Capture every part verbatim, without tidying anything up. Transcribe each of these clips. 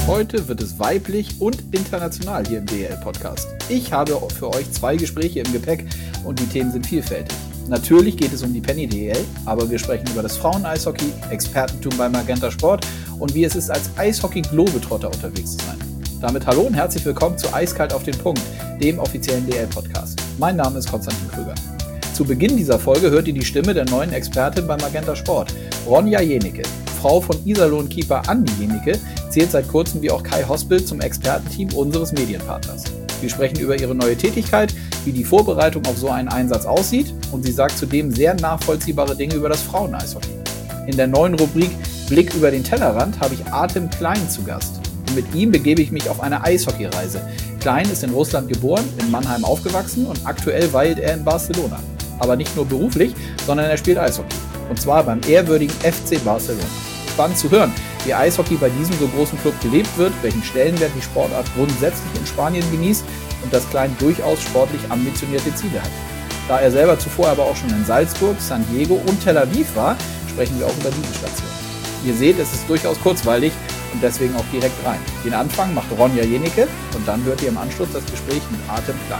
Heute wird es weiblich und international hier im D E L-Podcast. Ich habe für euch zwei Gespräche im Gepäck und die Themen sind vielfältig. Natürlich geht es um die Penny D E L, aber wir sprechen über das Frauen-Eishockey, Expertentum bei Magenta Sport und wie es ist, als Eishockey-Globetrotter unterwegs zu sein. Damit hallo und herzlich willkommen zu Eiskalt auf den Punkt, dem offiziellen D E L-Podcast. Mein Name ist Konstantin Krüger. Zu Beginn dieser Folge hört ihr die Stimme der neuen Expertin bei Magenta Sport, Ronja Jenicke. Frau von Iserlohn-Keeper Andi Jenicke zählt seit kurzem wie auch Kai Hospel zum Expertenteam unseres Medienpartners. Wir sprechen über ihre neue Tätigkeit, wie die Vorbereitung auf so einen Einsatz aussieht und sie sagt zudem sehr nachvollziehbare Dinge über das Frauen-Eishockey. In der neuen Rubrik Blick über den Tellerrand habe ich Artem Klein zu Gast. Und mit ihm begebe ich mich auf eine Eishockeyreise. Klein ist in Russland geboren, in Mannheim aufgewachsen und aktuell weilt er in Barcelona. Aber nicht nur beruflich, sondern er spielt Eishockey. Und zwar beim ehrwürdigen F C Barcelona. Spannend zu hören, wie Eishockey bei diesem so großen Club gelebt wird, welchen Stellenwert die Sportart grundsätzlich in Spanien genießt und dass Klein durchaus sportlich ambitionierte Ziele hat. Da er selber zuvor aber auch schon in Salzburg, San Diego und Tel Aviv war, sprechen wir auch über diese Station. Ihr seht, es ist durchaus kurzweilig und deswegen auch direkt rein. Den Anfang macht Ronja Jenicke und dann hört ihr im Anschluss das Gespräch mit Artem Klein.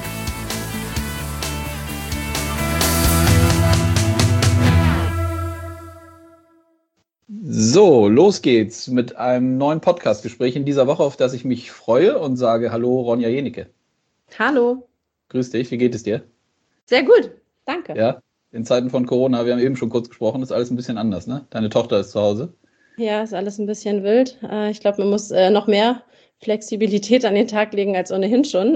So, los geht's mit einem neuen Podcast-Gespräch in dieser Woche, auf das ich mich freue und sage Hallo Ronja Jenicke. Hallo. Grüß dich, wie geht es dir? Sehr gut, danke. Ja, in Zeiten von Corona, wir haben eben schon kurz gesprochen, ist alles ein bisschen anders, ne? Deine Tochter ist zu Hause. Ja, ist alles ein bisschen wild. Ich glaube, man muss noch mehr Flexibilität an den Tag legen als ohnehin schon,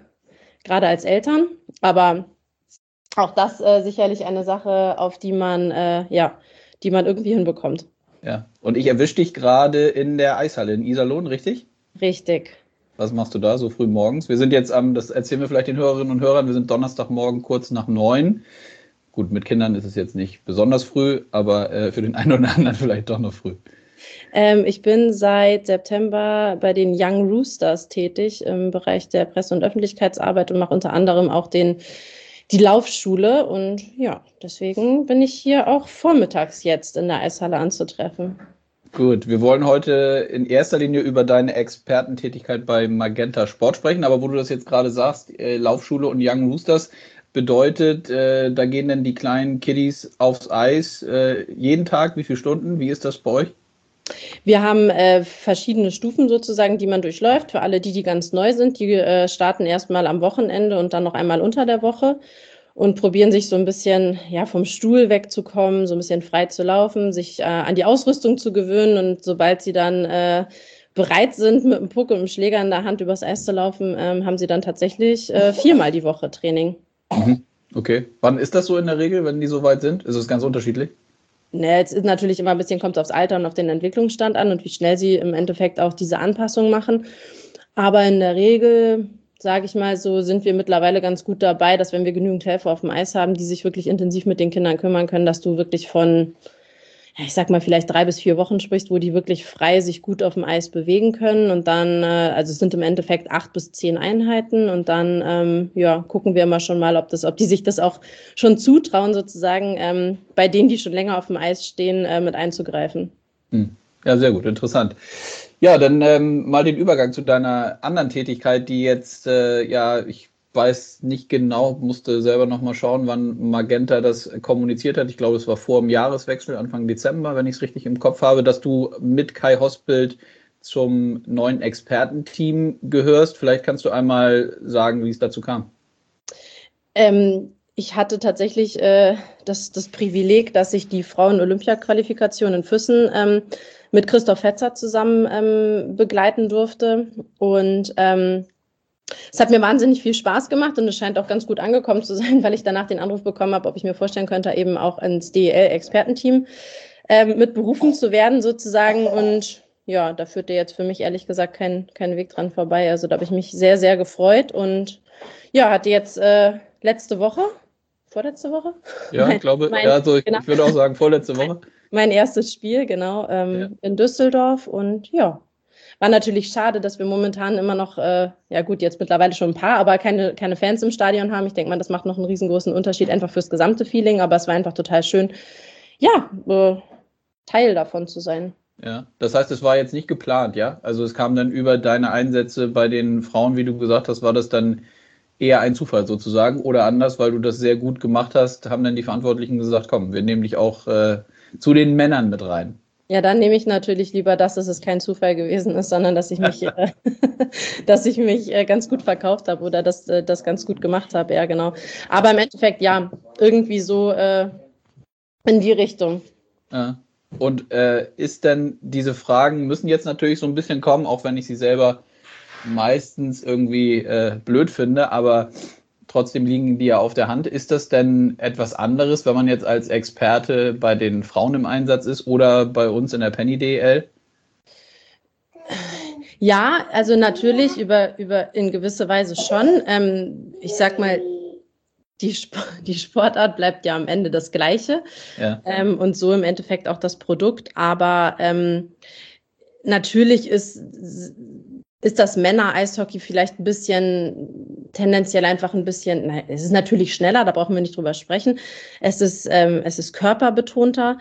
gerade als Eltern. Aber auch das sicherlich eine Sache, auf die man, ja, die man irgendwie hinbekommt. Ja, und ich erwische dich gerade in der Eishalle in Iserlohn, richtig? Richtig. Was machst du da so früh morgens? Wir sind jetzt am, das erzählen wir vielleicht den Hörerinnen und Hörern, wir sind Donnerstagmorgen kurz nach neun. Gut, mit Kindern ist es jetzt nicht besonders früh, aber äh, für den einen oder anderen vielleicht doch noch früh. Ähm, ich bin seit September bei den Young Roosters tätig im Bereich der Presse- und Öffentlichkeitsarbeit und mache unter anderem auch den die Laufschule und ja, deswegen bin ich hier auch vormittags jetzt in der Eishalle anzutreffen. Gut, wir wollen heute in erster Linie über deine Expertentätigkeit bei Magenta Sport sprechen, aber wo du das jetzt gerade sagst, äh, Laufschule und Young Roosters bedeutet, äh, da gehen dann die kleinen Kiddies aufs Eis äh, jeden Tag, wie viele Stunden, wie ist das bei euch? Wir haben äh, verschiedene Stufen sozusagen, die man durchläuft. Für alle die, die ganz neu sind, die äh, starten erstmal am Wochenende und dann noch einmal unter der Woche und probieren sich so ein bisschen ja, vom Stuhl wegzukommen, so ein bisschen frei zu laufen, sich äh, an die Ausrüstung zu gewöhnen. Und sobald sie dann äh, bereit sind, mit einem Puck und einem Schläger in der Hand übers Eis zu laufen, ähm, haben sie dann tatsächlich äh, viermal die Woche Training. Mhm. Okay. Wann ist das so in der Regel, wenn die so weit sind? Ist es ganz unterschiedlich? Ne, jetzt ist natürlich immer ein bisschen, kommt aufs Alter und auf den Entwicklungsstand an und wie schnell sie im Endeffekt auch diese Anpassung machen. Aber in der Regel, sage ich mal so, sind wir mittlerweile ganz gut dabei, dass wenn wir genügend Helfer auf dem Eis haben, die sich wirklich intensiv mit den Kindern kümmern können, dass du wirklich von, ja, ich sag mal, vielleicht drei bis vier Wochen sprichst, wo die wirklich frei sich gut auf dem Eis bewegen können. Und dann, also es sind im Endeffekt acht bis zehn Einheiten. Und dann, ähm, ja, gucken wir immer schon mal, ob das, ob die sich das auch schon zutrauen, sozusagen, ähm, bei denen, die schon länger auf dem Eis stehen, äh, mit einzugreifen. Ja, sehr gut, interessant. Ja, dann ähm, mal den Übergang zu deiner anderen Tätigkeit, die jetzt, äh, ja, ich weiß nicht genau, musste selber nochmal schauen, wann Magenta das kommuniziert hat. Ich glaube, es war vor dem Jahreswechsel, Anfang Dezember, wenn ich es richtig im Kopf habe, dass du mit Kai Hospel zum neuen Expertenteam gehörst. Vielleicht kannst du einmal sagen, wie es dazu kam. Ähm, ich hatte tatsächlich äh, das, das Privileg, dass ich die Frauen-Olympia-Qualifikation in Füssen ähm, mit Christoph Fetzer zusammen ähm, begleiten durfte. Und ähm, es hat mir wahnsinnig viel Spaß gemacht und es scheint auch ganz gut angekommen zu sein, weil ich danach den Anruf bekommen habe, ob ich mir vorstellen könnte, eben auch ins D E L-Expertenteam ähm, mit berufen zu werden sozusagen. Und ja, da führte jetzt für mich ehrlich gesagt kein, kein Weg dran vorbei. Also da habe ich mich sehr, sehr gefreut und ja, hatte jetzt äh, letzte Woche, vorletzte Woche? Ja, ich glaube, mein, ja, also ich, genau. ich würde auch sagen, vorletzte Woche. Mein erstes Spiel, genau, ähm, ja. in Düsseldorf und ja, war natürlich schade, dass wir momentan immer noch, äh, ja gut, jetzt mittlerweile schon ein paar, aber keine, keine Fans im Stadion haben. Ich denke mal, das macht noch einen riesengroßen Unterschied, einfach fürs gesamte Feeling, aber es war einfach total schön, ja, äh, Teil davon zu sein. Ja, das heißt, es war jetzt nicht geplant, ja? Also es kam dann über deine Einsätze bei den Frauen, wie du gesagt hast, war das dann eher ein Zufall sozusagen oder anders, weil du das sehr gut gemacht hast, haben dann die Verantwortlichen gesagt, komm, wir nehmen dich auch äh, zu den Männern mit rein. Ja, dann nehme ich natürlich lieber das, dass es kein Zufall gewesen ist, sondern dass ich mich, äh, dass ich mich äh, ganz gut verkauft habe oder dass äh, das ganz gut gemacht habe. Ja, genau. Aber im Endeffekt, ja, irgendwie so äh, in die Richtung. Ja. Und äh, ist denn, diese Fragen müssen jetzt natürlich so ein bisschen kommen, auch wenn ich sie selber meistens irgendwie äh, blöd finde, aber trotzdem liegen die ja auf der Hand. Ist das denn etwas anderes, wenn man jetzt als Experte bei den Frauen im Einsatz ist oder bei uns in der Penny D E L? Ja, also natürlich über, über in gewisser Weise schon. Ähm, ich sag mal, die, Sp die Sportart bleibt ja am Ende das Gleiche. Ja. Ähm, und so im Endeffekt auch das Produkt. Aber ähm, natürlich ist, ist das Männer-Eishockey vielleicht ein bisschen tendenziell einfach ein bisschen, nein, es ist natürlich schneller, da brauchen wir nicht drüber sprechen. Es ist, ähm, es ist körperbetonter.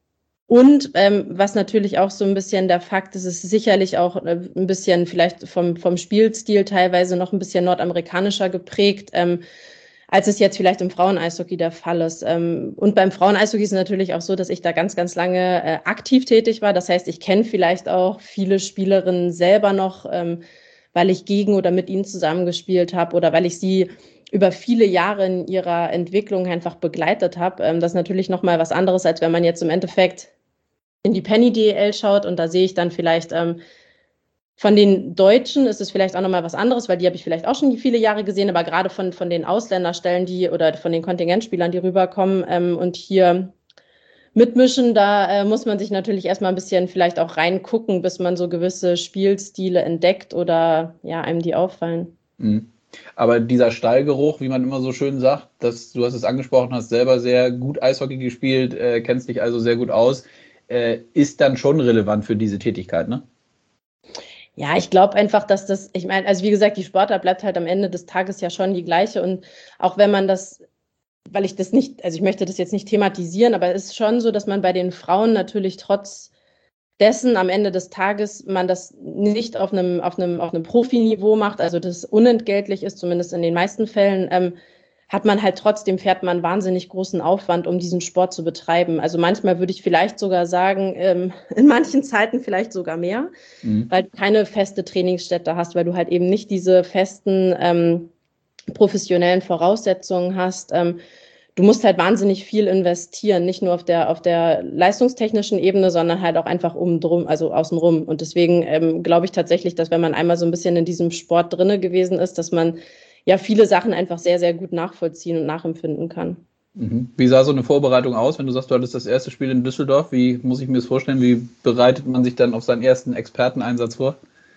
Und ähm, was natürlich auch so ein bisschen der Fakt ist, ist sicherlich auch äh, ein bisschen vielleicht vom, vom Spielstil teilweise noch ein bisschen nordamerikanischer geprägt, ähm, als es jetzt vielleicht im Frauen-Eishockey der Fall ist. Ähm, und beim Frauen-Eishockey ist es natürlich auch so, dass ich da ganz, ganz lange äh, aktiv tätig war. Das heißt, ich kenne vielleicht auch viele Spielerinnen selber noch, ähm, weil ich gegen oder mit ihnen zusammengespielt habe oder weil ich sie über viele Jahre in ihrer Entwicklung einfach begleitet habe. Ähm, das ist natürlich nochmal was anderes, als wenn man jetzt im Endeffekt in die Penny D E L schaut und da sehe ich dann vielleicht ähm, von den Deutschen ist es vielleicht auch nochmal was anderes, weil die habe ich vielleicht auch schon viele Jahre gesehen, aber gerade von, von den Ausländerstellen, die oder von den Kontingentspielern, die rüberkommen ähm, und hier mitmischen, da äh, muss man sich natürlich erstmal ein bisschen vielleicht auch reingucken, bis man so gewisse Spielstile entdeckt oder ja, einem die auffallen. Mhm. Aber dieser Stallgeruch, wie man immer so schön sagt, dass du hast es angesprochen, hast selber sehr gut Eishockey gespielt, äh, kennst dich also sehr gut aus, äh, ist dann schon relevant für diese Tätigkeit, ne? Ja, ich glaube einfach, dass das, ich meine, also wie gesagt, die Sportart bleibt halt am Ende des Tages ja schon die gleiche und auch wenn man das, weil ich das nicht, also ich möchte das jetzt nicht thematisieren, aber es ist schon so, dass man bei den Frauen natürlich trotz dessen am Ende des Tages man das nicht auf einem, auf einem, auf einem Profiniveau macht, also das unentgeltlich ist, zumindest in den meisten Fällen, ähm, hat man halt trotzdem, fährt man wahnsinnig großen Aufwand, um diesen Sport zu betreiben. Also manchmal würde ich vielleicht sogar sagen, ähm, in manchen Zeiten vielleicht sogar mehr, Mhm. weil du keine feste Trainingsstätte hast, weil du halt eben nicht diese festen ähm, professionellen Voraussetzungen hast. Ähm, du musst halt wahnsinnig viel investieren, nicht nur auf der, auf der leistungstechnischen Ebene, sondern halt auch einfach um drum, also außenrum. Und deswegen ähm, glaube ich tatsächlich, dass wenn man einmal so ein bisschen in diesem Sport drinne gewesen ist, dass man ja viele Sachen einfach sehr, sehr gut nachvollziehen und nachempfinden kann. Mhm. Wie sah so eine Vorbereitung aus, wenn du sagst, du hattest das erste Spiel in Düsseldorf? Wie muss ich mir das vorstellen? Wie bereitet man sich dann auf seinen ersten Experteneinsatz vor?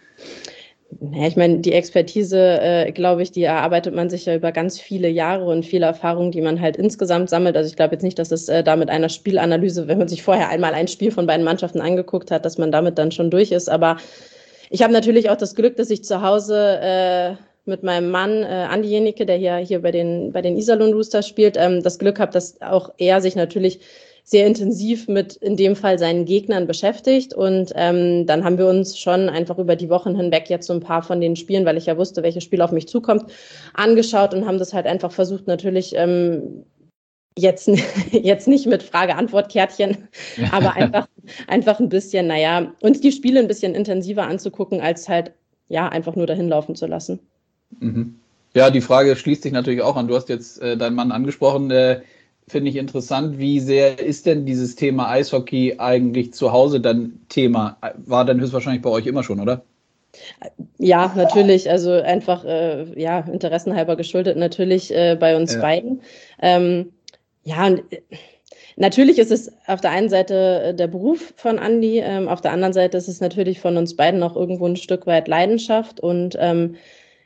Ja, ich meine, die Expertise, äh, glaube ich, die erarbeitet man sich ja über ganz viele Jahre und viele Erfahrungen, die man halt insgesamt sammelt. Also ich glaube jetzt nicht, dass es äh, da mit einer Spielanalyse, wenn man sich vorher einmal ein Spiel von beiden Mannschaften angeguckt hat, dass man damit dann schon durch ist. Aber ich habe natürlich auch das Glück, dass ich zu Hause äh, mit meinem Mann, äh, Andi Jenicke, der hier, hier bei den, bei den Iserlohn Roosters spielt, ähm, das Glück habe, dass auch er sich natürlich sehr intensiv mit in dem Fall seinen Gegnern beschäftigt. Und ähm, dann haben wir uns schon einfach über die Wochen hinweg jetzt so ein paar von den Spielen, weil ich ja wusste, welches Spiel auf mich zukommt, angeschaut und haben das halt einfach versucht, natürlich ähm, jetzt, jetzt nicht mit Frage-Antwort-Kärtchen, aber einfach, einfach ein bisschen, naja, uns die Spiele ein bisschen intensiver anzugucken, als halt ja einfach nur dahin laufen zu lassen. Mhm. Ja, die Frage schließt sich natürlich auch an. Du hast jetzt äh, deinen Mann angesprochen. Äh, finde ich interessant. Wie sehr ist denn dieses Thema Eishockey eigentlich zu Hause dann Thema? War dann höchstwahrscheinlich bei euch immer schon, oder? Ja, natürlich, also einfach äh, ja, interessenhalber geschuldet natürlich äh, bei uns Ja. beiden. Ähm, ja, und äh, natürlich ist es auf der einen Seite äh, der Beruf von Andi, ähm, auf der anderen Seite ist es natürlich von uns beiden auch irgendwo ein Stück weit Leidenschaft und ähm,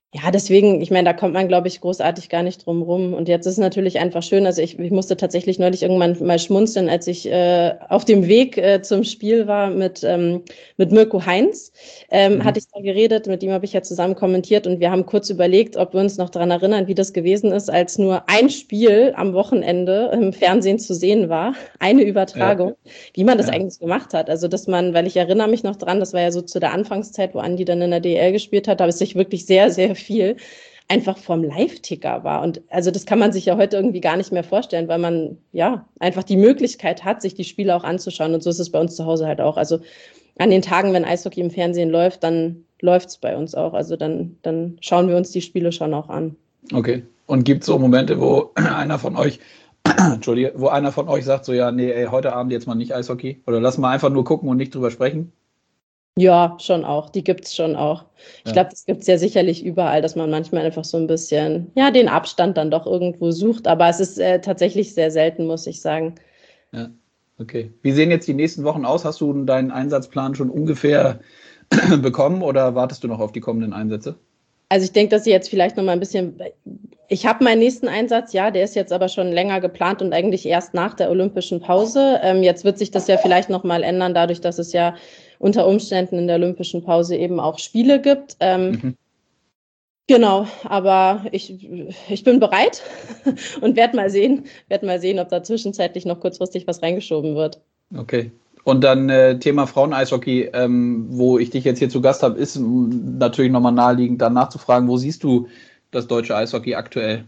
Ja, deswegen, ich meine, da kommt man, glaube ich, großartig gar nicht drum rum. Und jetzt ist es natürlich einfach schön, also ich, ich musste tatsächlich neulich irgendwann mal schmunzeln, als ich äh, auf dem Weg äh, zum Spiel war mit, ähm, mit Mirko Heinz, ähm, Mhm. hatte ich da geredet, mit ihm habe ich ja zusammen kommentiert und wir haben kurz überlegt, ob wir uns noch daran erinnern, wie das gewesen ist, als nur ein Spiel am Wochenende im Fernsehen zu sehen war, eine Übertragung, Ja, wie man das ja. eigentlich gemacht hat. Also, dass man, weil ich erinnere mich noch dran, das war ja so zu der Anfangszeit, wo Andi dann in der D L gespielt hat, da habe ich wirklich sehr, sehr viel einfach vom Live-Ticker war. Und also das kann man sich ja heute irgendwie gar nicht mehr vorstellen, weil man ja einfach die Möglichkeit hat, sich die Spiele auch anzuschauen. Und so ist es bei uns zu Hause halt auch. Also an den Tagen, wenn Eishockey im Fernsehen läuft, dann läuft es bei uns auch. Also dann, dann schauen wir uns die Spiele schon auch an. Okay. Und gibt es so Momente, wo einer von euch, Entschuldige, wo einer von euch sagt, so ja, nee, ey, heute Abend jetzt mal nicht Eishockey? Oder lass mal einfach nur gucken und nicht drüber sprechen? Ja, schon auch. Die gibt es schon auch. Ich Ja. glaube, das gibt es ja sicherlich überall, dass man manchmal einfach so ein bisschen, ja, den Abstand dann doch irgendwo sucht. Aber es ist äh, tatsächlich sehr selten, muss ich sagen. Ja, okay. Wie sehen jetzt die nächsten Wochen aus? Hast du deinen Einsatzplan schon ungefähr bekommen oder wartest du noch auf die kommenden Einsätze? Also ich denke, dass sie jetzt vielleicht noch mal ein bisschen, ich habe meinen nächsten Einsatz, ja, der ist jetzt aber schon länger geplant und eigentlich erst nach der olympischen Pause. Ähm, jetzt wird sich das ja vielleicht noch mal ändern, dadurch, dass es ja unter Umständen in der olympischen Pause eben auch Spiele gibt. Ähm, Mhm. Genau, aber ich, ich bin bereit und werde mal sehen, werde mal sehen, ob da zwischenzeitlich noch kurzfristig was reingeschoben wird. Okay. Und dann äh, Thema Frauen-Eishockey, ähm, wo ich dich jetzt hier zu Gast habe, ist m, natürlich nochmal naheliegend, dann nachzufragen, wo siehst du das deutsche Eishockey aktuell?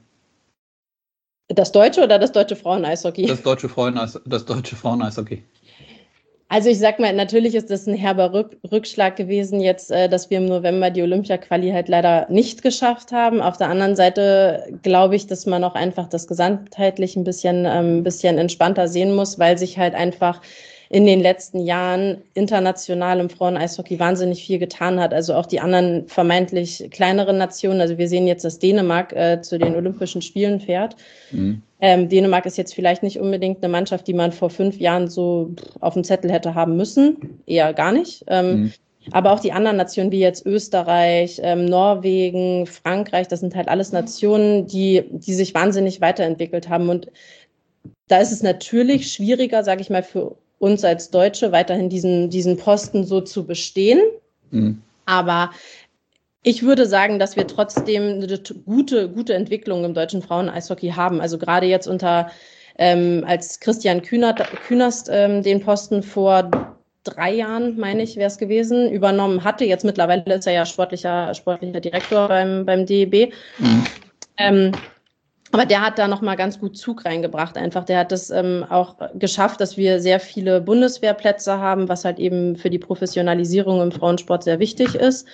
Das deutsche oder das deutsche Frauen-Eishockey? Das deutsche Frauen das deutsche Frauen-Eishockey. Also ich sag mal, natürlich ist das ein herber Rück Rückschlag gewesen jetzt, äh, dass wir im November die Olympia-Quali halt leider nicht geschafft haben. Auf der anderen Seite glaube ich, dass man auch einfach das gesamtheitlich ein bisschen, ähm, bisschen entspannter sehen muss, weil sich halt einfach in den letzten Jahren international im Frauen-Eishockey wahnsinnig viel getan hat. Also auch die anderen vermeintlich kleineren Nationen. Also wir sehen jetzt, dass Dänemark äh, zu den Olympischen Spielen fährt. Mhm. Ähm, Dänemark ist jetzt vielleicht nicht unbedingt eine Mannschaft, die man vor fünf Jahren so auf dem Zettel hätte haben müssen. Eher gar nicht. Ähm, Mhm. aber auch die anderen Nationen wie jetzt Österreich, ähm, Norwegen, Frankreich, das sind halt alles Nationen, die, die sich wahnsinnig weiterentwickelt haben. Und da ist es natürlich schwieriger, sage ich mal, für uns als Deutsche weiterhin diesen, diesen Posten so zu bestehen. Mhm. Aber ich würde sagen, dass wir trotzdem eine gute, gute Entwicklung im deutschen Frauen-Eishockey haben. Also gerade jetzt unter, ähm, als Christian Kühnert, Künast ähm, den Posten vor drei Jahren, meine ich, wäre es gewesen, übernommen hatte. Jetzt mittlerweile ist er ja sportlicher, sportlicher Direktor beim, beim D E B. Mhm. Ähm, aber der hat da nochmal ganz gut Zug reingebracht einfach. Der hat es ähm, auch geschafft, dass wir sehr viele Bundeswehrplätze haben, was halt eben für die Professionalisierung im Frauensport sehr wichtig ist.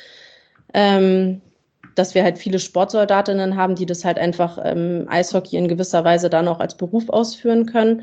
Ähm, dass wir halt viele Sportsoldatinnen haben, die das halt einfach ähm, Eishockey in gewisser Weise dann auch als Beruf ausführen können.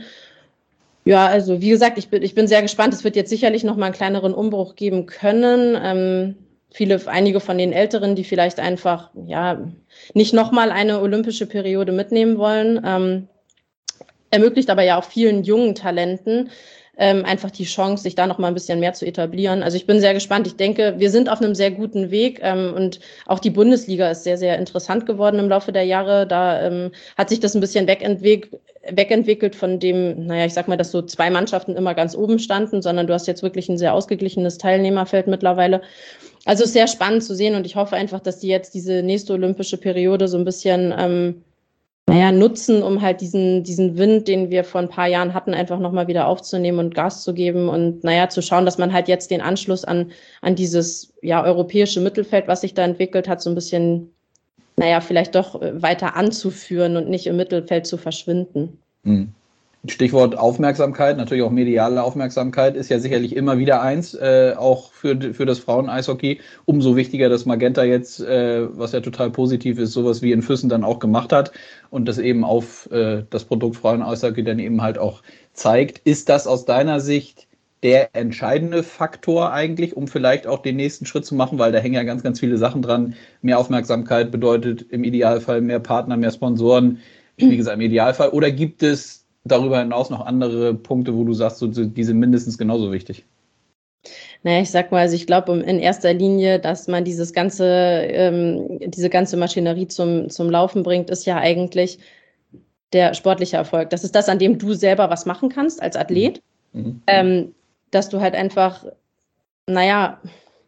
Ja, also wie gesagt, ich bin, ich bin sehr gespannt. Es wird jetzt sicherlich noch mal einen kleineren Umbruch geben können. Ähm, viele, einige von den Älteren, die vielleicht einfach ja nicht noch mal eine olympische Periode mitnehmen wollen, ähm, ermöglicht aber ja auch vielen jungen Talenten ähm, einfach die Chance, sich da noch mal ein bisschen mehr zu etablieren. Also ich bin sehr gespannt. Ich denke, wir sind auf einem sehr guten Weg ähm, und auch die Bundesliga ist sehr, sehr interessant geworden im Laufe der Jahre. Da ähm, hat sich das ein bisschen wegentwickelt, wegentwickelt von dem, naja, ich sag mal, dass so zwei Mannschaften immer ganz oben standen, sondern du hast jetzt wirklich ein sehr ausgeglichenes Teilnehmerfeld mittlerweile. Also es ist sehr spannend zu sehen und ich hoffe einfach, dass die jetzt diese nächste olympische Periode so ein bisschen ähm, naja, nutzen, um halt diesen, diesen Wind, den wir vor ein paar Jahren hatten, einfach nochmal wieder aufzunehmen und Gas zu geben und naja, zu schauen, dass man halt jetzt den Anschluss an, an dieses ja, europäische Mittelfeld, was sich da entwickelt hat, so ein bisschen, naja, vielleicht doch weiter anzuführen und nicht im Mittelfeld zu verschwinden. Mhm. Stichwort Aufmerksamkeit, natürlich auch mediale Aufmerksamkeit, ist ja sicherlich immer wieder eins, äh, auch für, für das Frauen-Eishockey. Umso wichtiger, dass Magenta jetzt, äh, was ja total positiv ist, sowas wie in Füssen dann auch gemacht hat und das eben auf äh, das Produkt Frauen-Eishockey dann eben halt auch zeigt. Ist das aus deiner Sicht der entscheidende Faktor eigentlich, um vielleicht auch den nächsten Schritt zu machen? Weil da hängen ja ganz, ganz viele Sachen dran. Mehr Aufmerksamkeit bedeutet im Idealfall mehr Partner, mehr Sponsoren, wie gesagt, im Idealfall. Oder gibt es darüber hinaus noch andere Punkte, wo du sagst, so, die sind mindestens genauso wichtig? Naja, ich sag mal, also ich glaube in erster Linie, dass man dieses ganze, ähm, diese ganze Maschinerie zum, zum Laufen bringt, ist ja eigentlich der sportliche Erfolg. Das ist das, an dem du selber was machen kannst als Athlet. Mhm. Ähm, dass du halt einfach, naja,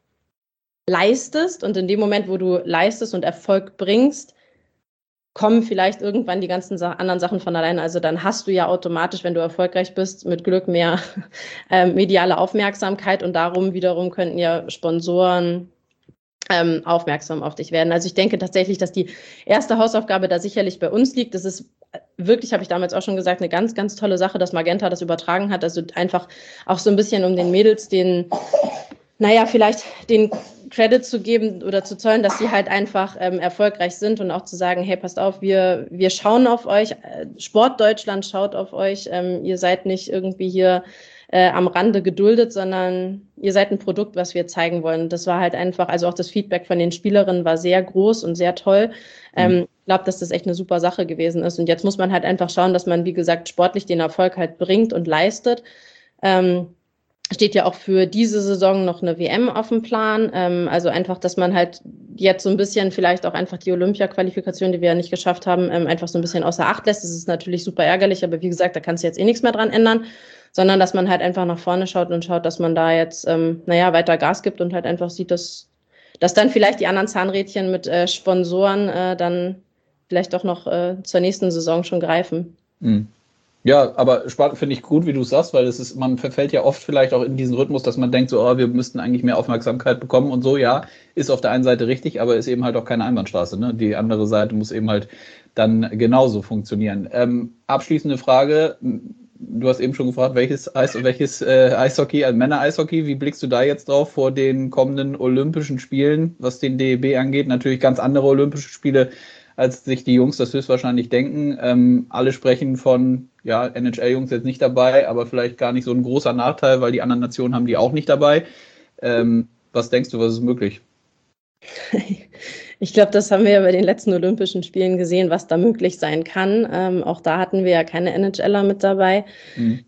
leistest und in dem Moment, wo du leistest und Erfolg bringst, kommen vielleicht irgendwann die ganzen Sa- anderen Sachen von alleine. Also dann hast du ja automatisch, wenn du erfolgreich bist, mit Glück mehr äh, mediale Aufmerksamkeit und darum wiederum könnten ja Sponsoren ähm, aufmerksam auf dich werden. Also ich denke tatsächlich, dass die erste Hausaufgabe da sicherlich bei uns liegt. Das ist wirklich, habe ich damals auch schon gesagt, eine ganz, ganz tolle Sache, dass Magenta das übertragen hat. Also einfach auch so ein bisschen um den Mädels den, naja, vielleicht den Credit zu geben oder zu zollen, dass sie halt einfach ähm, erfolgreich sind und auch zu sagen, hey, passt auf, wir, wir schauen auf euch, Sport Deutschland schaut auf euch, ähm, ihr seid nicht irgendwie hier äh, am Rande geduldet, sondern ihr seid ein Produkt, was wir zeigen wollen. Das war halt einfach, also auch das Feedback von den Spielerinnen war sehr groß und sehr toll. Ähm, Mhm. ich glaube, dass das echt eine super Sache gewesen ist. Und jetzt muss man halt einfach schauen, dass man, wie gesagt, sportlich den Erfolg halt bringt und leistet. Ähm, Steht ja auch für diese Saison noch eine W M auf dem Plan. Ähm, also einfach, dass man halt jetzt so ein bisschen vielleicht auch einfach die Olympia-Qualifikation, die wir ja nicht geschafft haben, ähm, einfach so ein bisschen außer Acht lässt. Das ist natürlich super ärgerlich, aber wie gesagt, da kannst du jetzt eh nichts mehr dran ändern, sondern dass man halt einfach nach vorne schaut und schaut, dass man da jetzt, ähm, naja, weiter Gas gibt und halt einfach sieht, dass, dass dann vielleicht die anderen Zahnrädchen mit äh, Sponsoren äh, dann vielleicht doch noch äh, zur nächsten Saison schon greifen. Mhm. Ja, aber spannend finde ich gut, wie du es sagst, weil es ist, man verfällt ja oft vielleicht auch in diesen Rhythmus, dass man denkt, so, oh, wir müssten eigentlich mehr Aufmerksamkeit bekommen und so, ja, ist auf der einen Seite richtig, aber ist eben halt auch keine Einbahnstraße, ne? Die andere Seite muss eben halt dann genauso funktionieren. Ähm, abschließende Frage, du hast eben schon gefragt, welches Eis, welches äh, Eishockey, also Männer-Eishockey, wie blickst du da jetzt drauf vor den kommenden Olympischen Spielen, was den D E B angeht? Natürlich ganz andere Olympische Spiele, als sich die Jungs das höchstwahrscheinlich denken. Ähm, alle sprechen von, ja, N H L-Jungs jetzt nicht dabei, aber vielleicht gar nicht so ein großer Nachteil, weil die anderen Nationen haben die auch nicht dabei. Ähm, was denkst du, was ist möglich? Ich glaube, das haben wir ja bei den letzten Olympischen Spielen gesehen, was da möglich sein kann. Ähm, auch da hatten wir ja keine NHLer mit dabei. Mhm.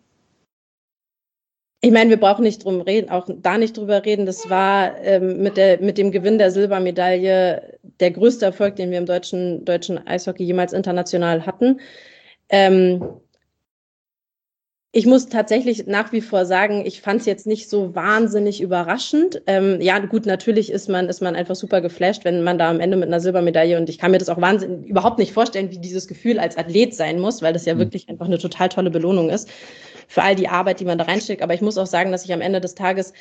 Ich meine, wir brauchen nicht drum reden, auch da nicht drüber reden. Das war ähm, mit, der, mit dem Gewinn der Silbermedaille der größte Erfolg, den wir im deutschen, deutschen Eishockey jemals international hatten. Ähm, Ich muss tatsächlich nach wie vor sagen, ich fand es jetzt nicht so wahnsinnig überraschend. Ähm, ja, gut, natürlich ist man, ist man einfach super geflasht, wenn man da am Ende mit einer Silbermedaille, und ich kann mir das auch wahnsinnig überhaupt nicht vorstellen, wie dieses Gefühl als Athlet sein muss, weil das ja Mhm. wirklich einfach eine total tolle Belohnung ist für all die Arbeit, die man da reinsteckt. Aber ich muss auch sagen, dass ich am Ende des Tages,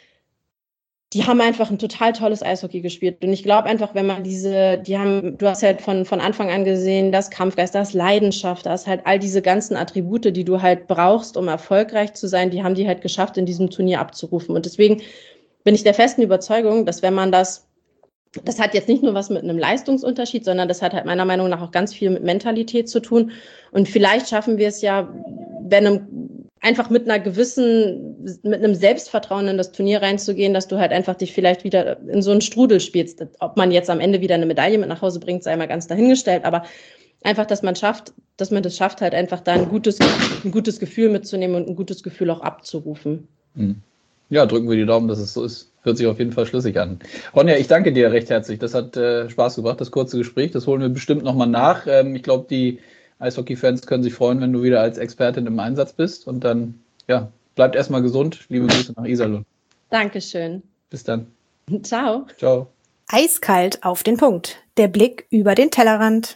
die haben einfach ein total tolles Eishockey gespielt. Und ich glaube einfach, wenn man diese, die haben, du hast halt von, von Anfang an gesehen, das Kampfgeist, das Leidenschaft, das halt all diese ganzen Attribute, die du halt brauchst, um erfolgreich zu sein, die haben die halt geschafft, in diesem Turnier abzurufen. Und deswegen bin ich der festen Überzeugung, dass wenn man das, das hat jetzt nicht nur was mit einem Leistungsunterschied, sondern das hat halt meiner Meinung nach auch ganz viel mit Mentalität zu tun. Und vielleicht schaffen wir es ja, wenn einem einfach mit einer gewissen, mit einem Selbstvertrauen in das Turnier reinzugehen, dass du halt einfach dich vielleicht wieder in so einen Strudel spielst. Ob man jetzt am Ende wieder eine Medaille mit nach Hause bringt, sei mal ganz dahingestellt, aber einfach, dass man schafft, dass man das schafft, halt einfach da ein gutes, ein gutes Gefühl mitzunehmen und ein gutes Gefühl auch abzurufen. Ja, drücken wir die Daumen, dass es so ist. Hört sich auf jeden Fall schlüssig an. Ronja, ich danke dir recht herzlich. Das hat äh, Spaß gebracht, das kurze Gespräch. Das holen wir bestimmt nochmal nach. Ähm, ich glaube, die Eishockey-Fans können sich freuen, wenn du wieder als Expertin im Einsatz bist. Und dann, ja, bleibt erstmal gesund. Liebe Grüße nach Iserlohn. Dankeschön. Bis dann. Ciao. Ciao. Eiskalt auf den Punkt. Der Blick über den Tellerrand.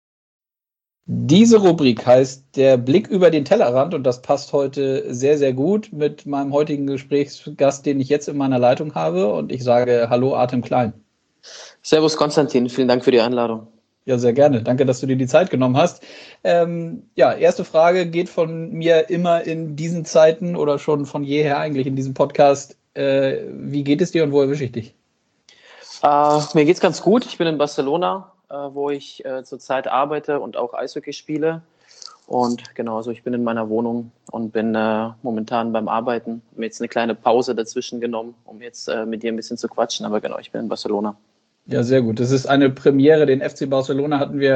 Diese Rubrik heißt der Blick über den Tellerrand und das passt heute sehr, sehr gut mit meinem heutigen Gesprächsgast, den ich jetzt in meiner Leitung habe. Und ich sage Hallo, Artem Klein. Servus Konstantin, vielen Dank für die Einladung. Ja, sehr gerne. Danke, dass du dir die Zeit genommen hast. Ähm, ja, erste Frage geht von mir immer in diesen Zeiten oder schon von jeher eigentlich in diesem Podcast. Äh, wie geht es dir und wo erwische ich dich? Äh, mir geht's ganz gut. Ich bin in Barcelona, äh, wo ich äh, zurzeit arbeite und auch Eishockey spiele. Und genau, also ich bin in meiner Wohnung und bin äh, momentan beim Arbeiten. Mir jetzt eine kleine Pause dazwischen genommen, um jetzt äh, mit dir ein bisschen zu quatschen. Aber genau, ich bin in Barcelona. Ja, sehr gut. Das ist eine Premiere. Den F C Barcelona hatten wir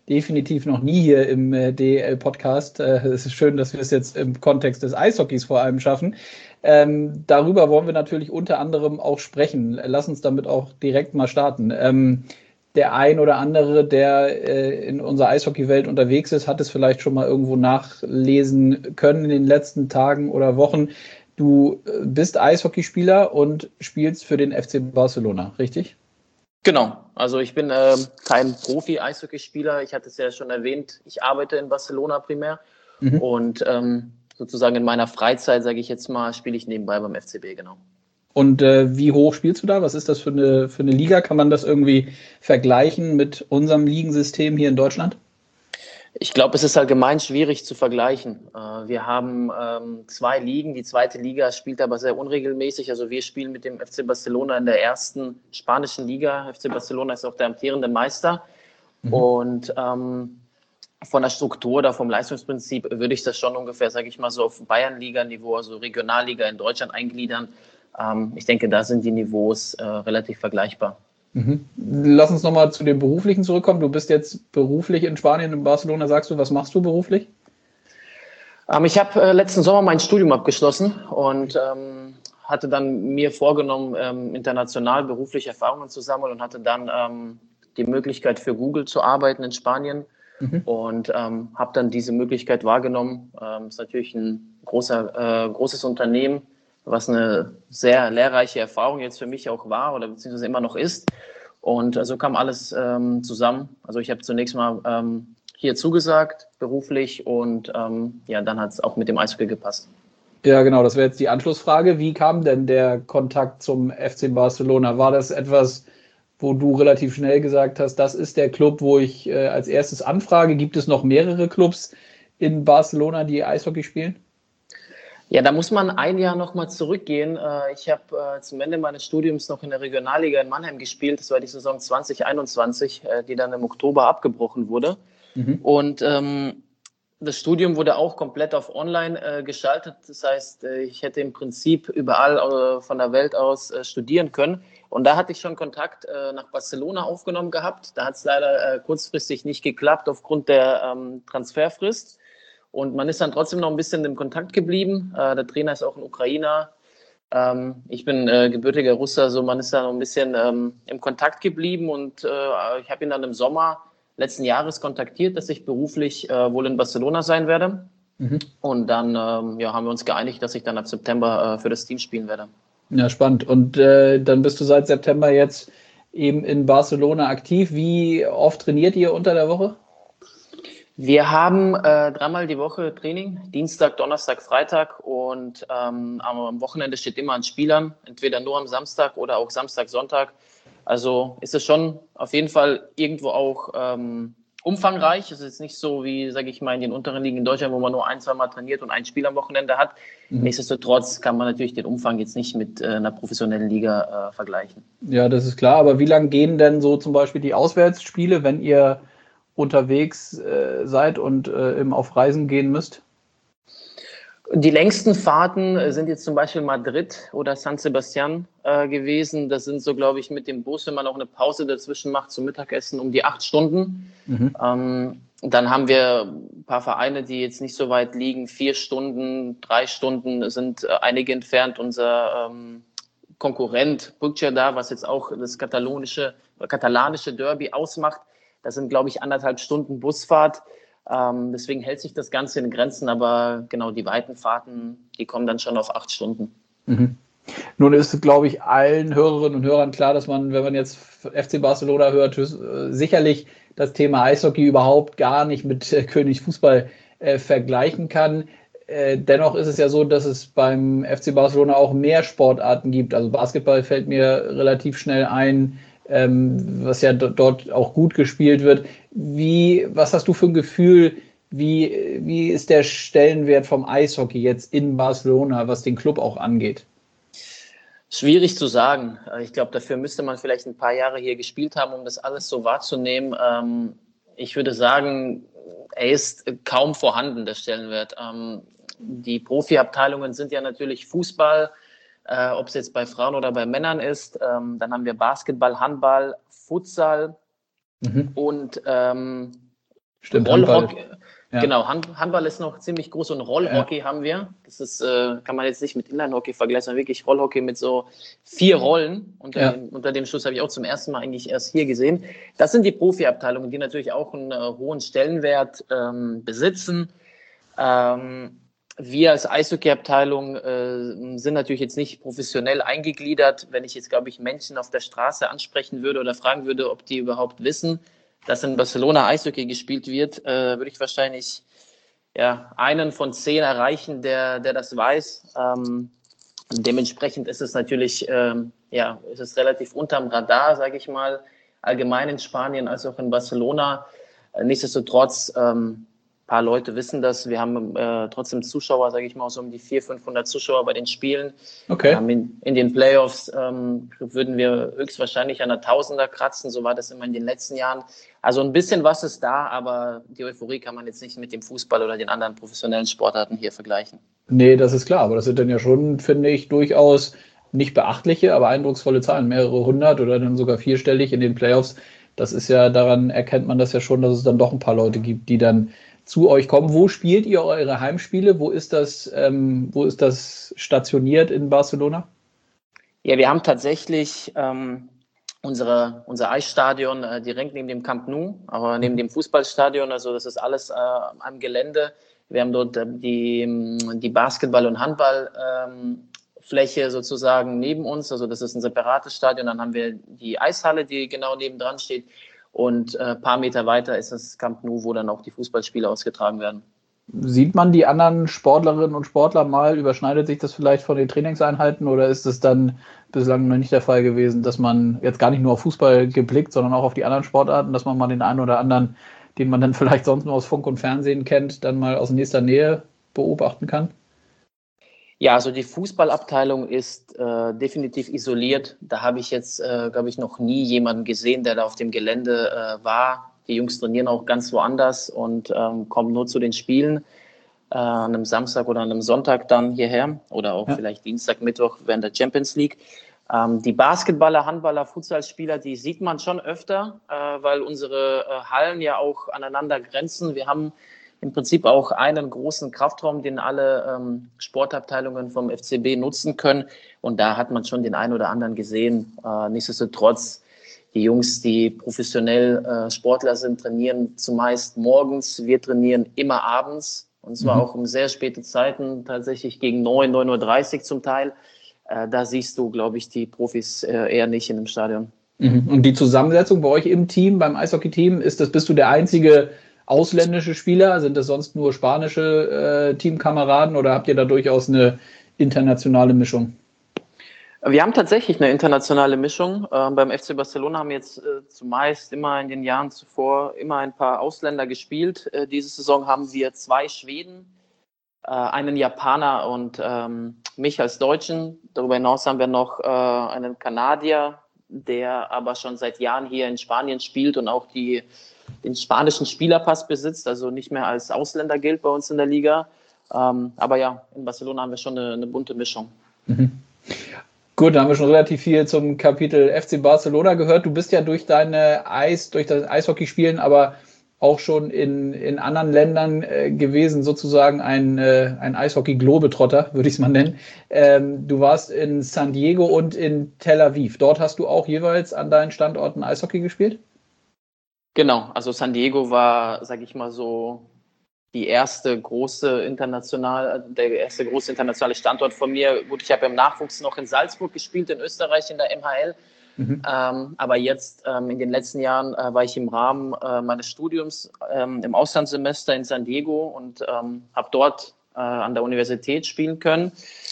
definitiv noch nie hier im äh, D E L-Podcast. Äh, es ist schön, dass wir es jetzt im Kontext des Eishockeys vor allem schaffen. Ähm, darüber wollen wir natürlich unter anderem auch sprechen. Lass uns damit auch direkt mal starten. Ähm, der ein oder andere, der äh, in unserer Eishockeywelt unterwegs ist, hat es vielleicht schon mal irgendwo nachlesen können in den letzten Tagen oder Wochen. Du bist Eishockeyspieler und spielst für den F C Barcelona, richtig? Genau, also ich bin äh, kein Profi-Eishockeyspieler. Ich hatte es ja schon erwähnt, ich arbeite in Barcelona primär mhm. und ähm, sozusagen in meiner Freizeit, sage ich jetzt mal, spiele ich nebenbei beim F C B, genau. Und äh, wie hoch spielst du da? Was ist das für eine, für eine Liga? Kann man das irgendwie vergleichen mit unserem Ligensystem hier in Deutschland? Ich glaube, es ist allgemein schwierig zu vergleichen. Äh, wir haben ähm, zwei Ligen. Die zweite Liga spielt aber sehr unregelmäßig. Also wir spielen mit dem F C Barcelona in der ersten spanischen Liga. F C Barcelona ist auch der amtierende Meister. Mhm. Und ähm, von der Struktur oder vom Leistungsprinzip würde ich das schon ungefähr, sage ich mal, so auf Bayernliga-Niveau, also Regionalliga in Deutschland eingliedern. Ähm, ich denke, da sind die Niveaus äh, relativ vergleichbar. Mhm. Lass uns nochmal zu dem Beruflichen zurückkommen. Du bist jetzt beruflich in Spanien, in Barcelona, sagst du. Was machst du beruflich? Ähm, ich habe äh, letzten Sommer mein Studium abgeschlossen und ähm, hatte dann mir vorgenommen, ähm, international berufliche Erfahrungen zu sammeln und hatte dann ähm, die Möglichkeit für Google zu arbeiten in Spanien mhm. und ähm, habe dann diese Möglichkeit wahrgenommen. Ähm, ist natürlich ein großer, äh, großes Unternehmen, was eine sehr lehrreiche Erfahrung jetzt für mich auch war oder beziehungsweise immer noch ist. Und so also kam alles ähm, zusammen. Also ich habe zunächst mal ähm, hier zugesagt, beruflich, und ähm, ja, dann hat es auch mit dem Eishockey gepasst. Ja, genau, das wäre jetzt die Anschlussfrage. Wie kam denn der Kontakt zum F C Barcelona? War das etwas, wo du relativ schnell gesagt hast, das ist der Club, wo ich äh, als erstes anfrage? Gibt es noch mehrere Clubs in Barcelona, die Eishockey spielen? Ja, da muss man ein Jahr noch mal zurückgehen. Ich habe zum Ende meines Studiums noch in der Regionalliga in Mannheim gespielt. Das war die Saison zwanzig einundzwanzig, die dann im Oktober abgebrochen wurde. Mhm. Und ähm, das Studium wurde auch komplett auf Online äh, geschaltet. Das heißt, ich hätte im Prinzip überall äh, von der Welt aus äh, studieren können. Und da hatte ich schon Kontakt äh, nach Barcelona aufgenommen gehabt. Da hat es leider äh, kurzfristig nicht geklappt aufgrund der ähm, Transferfrist. Und man ist dann trotzdem noch ein bisschen im Kontakt geblieben. Äh, der Trainer ist auch ein Ukrainer. Ähm, ich bin äh, gebürtiger Russe, also man ist da noch ein bisschen ähm, im Kontakt geblieben. Und äh, ich habe ihn dann im Sommer letzten Jahres kontaktiert, dass ich beruflich äh, wohl in Barcelona sein werde. Mhm. Und dann ähm, ja, haben wir uns geeinigt, dass ich dann ab September äh, für das Team spielen werde. Ja, spannend. Und äh, dann bist du seit September jetzt eben in Barcelona aktiv. Wie oft trainiert ihr unter der Woche? Wir haben äh, dreimal die Woche Training, Dienstag, Donnerstag, Freitag, und ähm, am Wochenende steht immer ein Spiel an, entweder nur am Samstag oder auch Samstag, Sonntag. Also ist es schon auf jeden Fall irgendwo auch ähm, umfangreich. Es ist nicht so wie, sage ich mal, in den unteren Ligen in Deutschland, wo man nur ein, zwei Mal trainiert und ein Spiel am Wochenende hat. Mhm. Nichtsdestotrotz kann man natürlich den Umfang jetzt nicht mit äh, einer professionellen Liga äh, vergleichen. Ja, das ist klar. Aber wie lange gehen denn so zum Beispiel die Auswärtsspiele, wenn ihr unterwegs äh, seid und äh, eben auf Reisen gehen müsst? Die längsten Fahrten sind jetzt zum Beispiel Madrid oder San Sebastian äh, gewesen. Das sind so, glaube ich, mit dem Bus, wenn man auch eine Pause dazwischen macht zum Mittagessen, um die acht Stunden. Mhm. Ähm, dann haben wir ein paar Vereine, die jetzt nicht so weit liegen. Vier Stunden, drei Stunden sind äh, einige entfernt. Unser ähm, Konkurrent Puigcerdá, was jetzt auch das katalonische, katalanische Derby ausmacht, das sind, glaube ich, anderthalb Stunden Busfahrt. Ähm, deswegen hält sich das Ganze in Grenzen. Aber genau, die weiten Fahrten, die kommen dann schon auf acht Stunden. Mhm. Nun ist, glaube ich, allen Hörerinnen und Hörern klar, dass man, wenn man jetzt F C Barcelona hört, sicherlich das Thema Eishockey überhaupt gar nicht mit äh, König Fußball äh, vergleichen kann. Äh, dennoch ist es ja so, dass es beim F C Barcelona auch mehr Sportarten gibt. Also Basketball fällt mir relativ schnell ein, ähm, was ja d- dort auch gut gespielt wird. Wie, was hast du für ein Gefühl, wie, wie ist der Stellenwert vom Eishockey jetzt in Barcelona, was den Club auch angeht? Schwierig zu sagen. Ich glaube, dafür müsste man vielleicht ein paar Jahre hier gespielt haben, um das alles so wahrzunehmen. Ähm, ich würde sagen, er ist kaum vorhanden, der Stellenwert. Ähm, die Profiabteilungen sind ja natürlich Fußball, äh, ob es jetzt bei Frauen oder bei Männern ist. Ähm, dann haben wir Basketball, Handball, Futsal mhm. und ähm, Stimmt, Rollhockey. Handball. Ja. Genau, Hand, Handball ist noch ziemlich groß und Rollhockey ja. haben wir. Das ist, äh, kann man jetzt nicht mit Inline-Hockey vergleichen, sondern wirklich Rollhockey mit so vier Rollen. Unter, ja. dem, unter dem Schuss habe ich auch zum ersten Mal eigentlich erst hier gesehen. Das sind die Profi-Abteilungen, die natürlich auch einen äh, hohen Stellenwert ähm, besitzen. Ähm, wir als Eishockey-Abteilung äh, sind natürlich jetzt nicht professionell eingegliedert. Wenn ich jetzt, glaube ich, Menschen auf der Straße ansprechen würde oder fragen würde, ob die überhaupt wissen, dass in Barcelona Eishockey gespielt wird, äh, würde ich wahrscheinlich ja, einen von zehn erreichen, der, der das weiß. Ähm, dementsprechend ist es natürlich ähm, ja, ist es relativ unterm Radar, sage ich mal, allgemein in Spanien als auch in Barcelona. Äh, nichtsdestotrotz, ähm, ein paar Leute wissen das. Wir haben äh, trotzdem Zuschauer, sage ich mal, so um die vierhundert, fünfhundert Zuschauer bei den Spielen. Okay. Ähm, in, in den Playoffs ähm, würden wir höchstwahrscheinlich an der Tausender kratzen. So war das immer in den letzten Jahren. Also ein bisschen was ist da, aber die Euphorie kann man jetzt nicht mit dem Fußball oder den anderen professionellen Sportarten hier vergleichen. Nee, das ist klar. Aber das sind dann ja schon, finde ich, durchaus nicht beachtliche, aber eindrucksvolle Zahlen. Mehrere hundert oder dann sogar vierstellig in den Playoffs. Das ist ja, daran erkennt man das ja schon, dass es dann doch ein paar Leute gibt, die dann zu euch kommen. Wo spielt ihr eure Heimspiele? Wo ist das, ähm, wo ist das stationiert in Barcelona? Ja, wir haben tatsächlich ähm, unsere, unser Eisstadion äh, direkt neben dem Camp Nou, aber neben dem Fußballstadion. Also das ist alles äh, am Gelände. Wir haben dort äh, die, die Basketball- und Handballfläche ähm, sozusagen neben uns. Also das ist ein separates Stadion. Dann haben wir die Eishalle, die genau nebendran steht. Und ein äh, paar Meter weiter ist das Camp Nou, wo dann auch die Fußballspiele ausgetragen werden. Sieht man die anderen Sportlerinnen und Sportler mal? Überschneidet sich das vielleicht von den Trainingseinheiten oder ist es dann bislang noch nicht der Fall gewesen, dass man jetzt gar nicht nur auf Fußball geblickt, sondern auch auf die anderen Sportarten, dass man mal den einen oder anderen, den man dann vielleicht sonst nur aus Funk und Fernsehen kennt, dann mal aus nächster Nähe beobachten kann? Ja, also die Fußballabteilung ist äh, definitiv isoliert. Da habe ich jetzt, äh, glaube ich, noch nie jemanden gesehen, der da auf dem Gelände äh, war. Die Jungs trainieren auch ganz woanders und ähm, kommen nur zu den Spielen äh, an einem Samstag oder an einem Sonntag dann hierher oder auch ja. vielleicht Dienstag, Mittwoch während der Champions League. Ähm, die Basketballer, Handballer, Futsalspieler, die sieht man schon öfter, äh, weil unsere äh, Hallen ja auch aneinander grenzen. Wir haben im Prinzip auch einen großen Kraftraum, den alle ähm, Sportabteilungen vom F C B nutzen können. Und da hat man schon den einen oder anderen gesehen. Äh, nichtsdestotrotz, die Jungs, die professionell äh, Sportler sind, trainieren zumeist morgens. Wir trainieren immer abends. Und zwar mhm. auch um sehr späte Zeiten, tatsächlich gegen neun, neun Uhr dreißig zum Teil. Äh, da siehst du, glaube ich, die Profis äh, eher nicht in dem Stadion. Mhm. Und die Zusammensetzung bei euch im Team, beim Eishockey-Team, ist das, bist du der einzige ausländische Spieler? Sind das sonst nur spanische äh, Teamkameraden oder habt ihr da durchaus eine internationale Mischung? Wir haben tatsächlich eine internationale Mischung. Äh, beim F C Barcelona haben jetzt äh, zumeist immer in den Jahren zuvor immer ein paar Ausländer gespielt. Äh, diese Saison haben wir zwei Schweden, äh, einen Japaner und ähm, mich als Deutschen. Darüber hinaus haben wir noch äh, einen Kanadier, der aber schon seit Jahren hier in Spanien spielt und auch die den spanischen Spielerpass besitzt, also nicht mehr als Ausländer gilt bei uns in der Liga. Ähm, aber ja, in Barcelona haben wir schon eine, eine bunte Mischung. Mhm. Gut, da haben wir schon relativ viel zum Kapitel F C Barcelona gehört. Du bist ja durch deine Eis, durch das Eishockeyspielen, aber auch schon in, in anderen Ländern äh, gewesen, sozusagen ein, äh, ein Eishockey-Globetrotter, würde ich es mal nennen. Ähm, du warst in San Diego und in Tel Aviv. Dort hast du auch jeweils an deinen Standorten Eishockey gespielt? Genau, also San Diego war, sage ich mal so, die erste große international, der erste große internationale Standort von mir. Gut, ich habe im Nachwuchs noch in Salzburg gespielt, in Österreich, in der M H L. Mhm. Ähm, aber jetzt, ähm, in den letzten Jahren, äh, war ich im Rahmen äh, meines Studiums ähm, im Auslandssemester in San Diego und ähm, habe dort äh, an der Universität spielen können.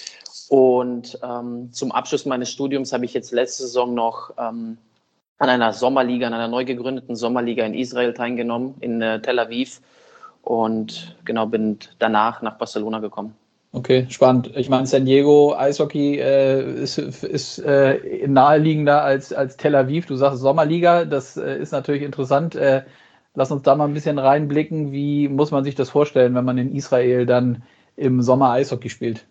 Und ähm, zum Abschluss meines Studiums habe ich jetzt letzte Saison noch ähm, an einer Sommerliga, an einer neu gegründeten Sommerliga in Israel teilgenommen, in äh, Tel Aviv. Und genau, bin danach nach Barcelona gekommen. Okay, spannend. Ich meine, San Diego Eishockey äh, ist, ist äh, naheliegender als, als Tel Aviv. Du sagst Sommerliga, das äh, ist natürlich interessant. Äh, lass uns da mal ein bisschen reinblicken. Wie muss man sich das vorstellen, wenn man in Israel dann im Sommer Eishockey spielt?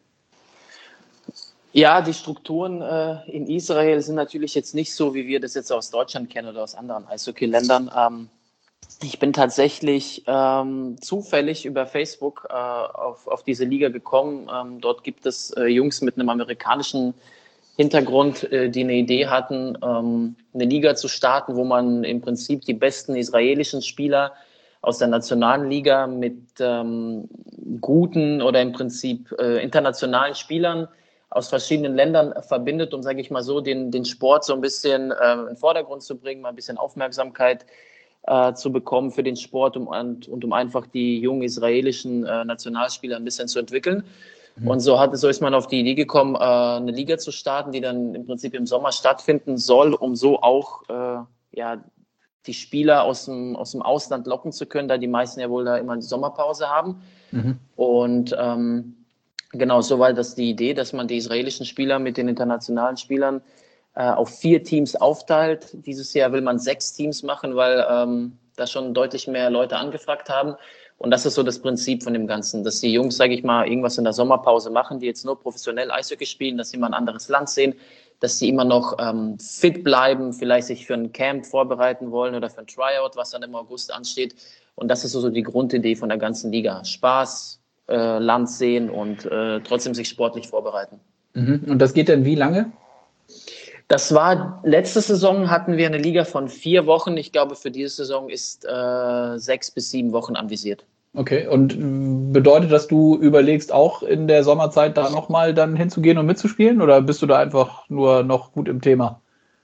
Ja, die Strukturen äh, in Israel sind natürlich jetzt nicht so, wie wir das jetzt aus Deutschland kennen oder aus anderen Eishockey-Ländern. Ähm, Ich bin tatsächlich ähm, zufällig über Facebook äh, auf, auf diese Liga gekommen. Ähm, dort gibt es äh, Jungs mit einem amerikanischen Hintergrund, äh, die eine Idee hatten, ähm, eine Liga zu starten, wo man im Prinzip die besten israelischen Spieler aus der nationalen Liga mit ähm, guten oder im Prinzip äh, internationalen Spielern aus verschiedenen Ländern verbindet, um, sage ich mal so, den, den Sport so ein bisschen äh, in den Vordergrund zu bringen, mal ein bisschen Aufmerksamkeit Äh, zu bekommen für den Sport um, und, und um einfach die jungen israelischen äh, Nationalspieler ein bisschen zu entwickeln. Mhm. Und so, hat, so ist man auf die Idee gekommen, äh, eine Liga zu starten, die dann im Prinzip im Sommer stattfinden soll, um so auch äh, ja, die Spieler aus dem, aus dem Ausland locken zu können, da die meisten ja wohl da immer eine Sommerpause haben. Mhm. Und ähm, genau, so war das die Idee, dass man die israelischen Spieler mit den internationalen Spielern auf vier Teams aufteilt. Dieses Jahr will man sechs Teams machen, weil ähm, da schon deutlich mehr Leute angefragt haben. Und das ist so das Prinzip von dem Ganzen, dass die Jungs, sage ich mal, irgendwas in der Sommerpause machen, die jetzt nur professionell Eishockey spielen, dass sie mal ein anderes Land sehen, dass sie immer noch ähm, fit bleiben, vielleicht sich für ein Camp vorbereiten wollen oder für ein Tryout, was dann im August ansteht. Und das ist so die Grundidee von der ganzen Liga. Spaß, äh, Land sehen und äh, trotzdem sich sportlich vorbereiten. Mhm. Und das geht dann wie lange? Das war, letzte Saison hatten wir eine Liga von vier Wochen. Ich glaube, für diese Saison ist äh, sechs bis sieben Wochen anvisiert. Okay, und bedeutet das, du überlegst auch in der Sommerzeit da nochmal dann hinzugehen und mitzuspielen? Oder bist du da einfach nur noch gut im Thema?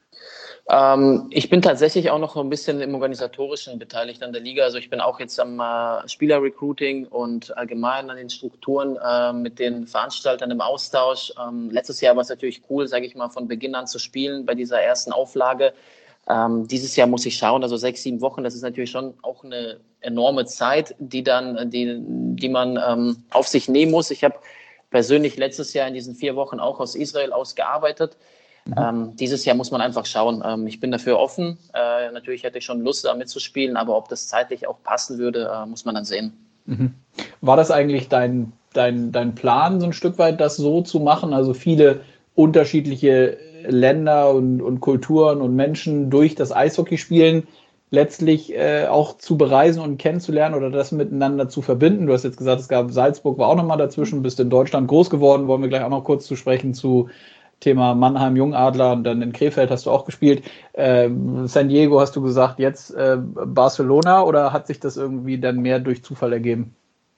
Ähm, ich bin tatsächlich auch noch ein bisschen im Organisatorischen beteiligt an der Liga. Also ich bin auch jetzt am äh, Spielerrecruiting und allgemein an den Strukturen äh, mit den Veranstaltern im Austausch. Ähm, letztes Jahr war es natürlich cool, sage ich mal, von Beginn an zu spielen bei dieser ersten Auflage. Ähm, dieses Jahr muss ich schauen, also sechs, sieben Wochen, das ist natürlich schon auch eine enorme Zeit, die dann, die, die man ähm, auf sich nehmen muss. Ich habe persönlich letztes Jahr in diesen vier Wochen auch aus Israel aus gearbeitet. Mhm. Ähm, dieses Jahr muss man einfach schauen. Ähm, ich bin dafür offen. Äh, natürlich hätte ich schon Lust, da mitzuspielen, aber ob das zeitlich auch passen würde, äh, muss man dann sehen. Mhm. War das eigentlich dein, dein, dein Plan, so ein Stück weit das so zu machen? Also viele unterschiedliche Länder und, und Kulturen und Menschen durch das Eishockeyspielen letztlich äh, auch zu bereisen und kennenzulernen oder das miteinander zu verbinden. Du hast jetzt gesagt, es gab Salzburg, war auch nochmal dazwischen, bist in Deutschland groß geworden, wollen wir gleich auch noch kurz zu sprechen zu Thema Mannheim, Jungadler und dann in Krefeld hast du auch gespielt. Äh, San Diego hast du gesagt, jetzt äh, Barcelona oder hat sich das irgendwie dann mehr durch Zufall ergeben?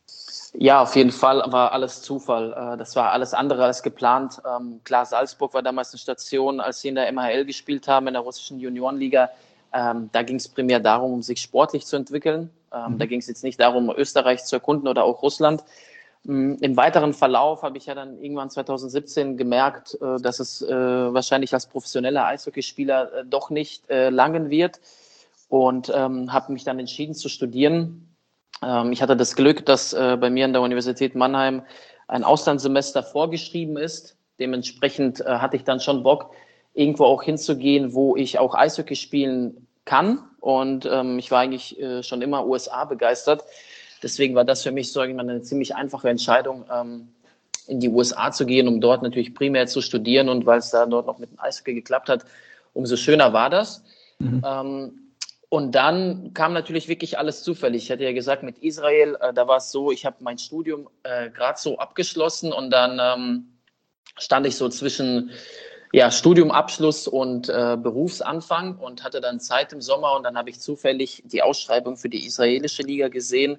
Ja, auf jeden Fall war alles Zufall. Das war alles andere als geplant. Klar, Salzburg war damals eine Station, als sie in der M H L gespielt haben, in der russischen Juniorenliga. Da ging es primär darum, um sich sportlich zu entwickeln. Mhm. Da ging es jetzt nicht darum, Österreich zu erkunden oder auch Russland. Im weiteren Verlauf habe ich ja dann irgendwann zwanzig siebzehn gemerkt, dass es wahrscheinlich als professioneller Eishockeyspieler doch nicht langen wird und habe mich dann entschieden zu studieren. Ich hatte das Glück, dass äh, bei mir an der Universität Mannheim ein Auslandssemester vorgeschrieben ist. Dementsprechend äh, hatte ich dann schon Bock, irgendwo auch hinzugehen, wo ich auch Eishockey spielen kann. Und ähm, ich war eigentlich äh, schon immer U S A begeistert. Deswegen war das für mich so eine ziemlich einfache Entscheidung, ähm, in die U S A zu gehen, um dort natürlich primär zu studieren. Und weil es da dort noch mit dem Eishockey geklappt hat, umso schöner war das. Mhm. Ähm, Und dann kam natürlich wirklich alles zufällig. Ich hatte ja gesagt, mit Israel, äh, da war es so, ich habe mein Studium äh, gerade so abgeschlossen und dann ähm, stand ich so zwischen ja, Studiumabschluss und äh, Berufsanfang und hatte dann Zeit im Sommer und dann habe ich zufällig die Ausschreibung für die israelische Liga gesehen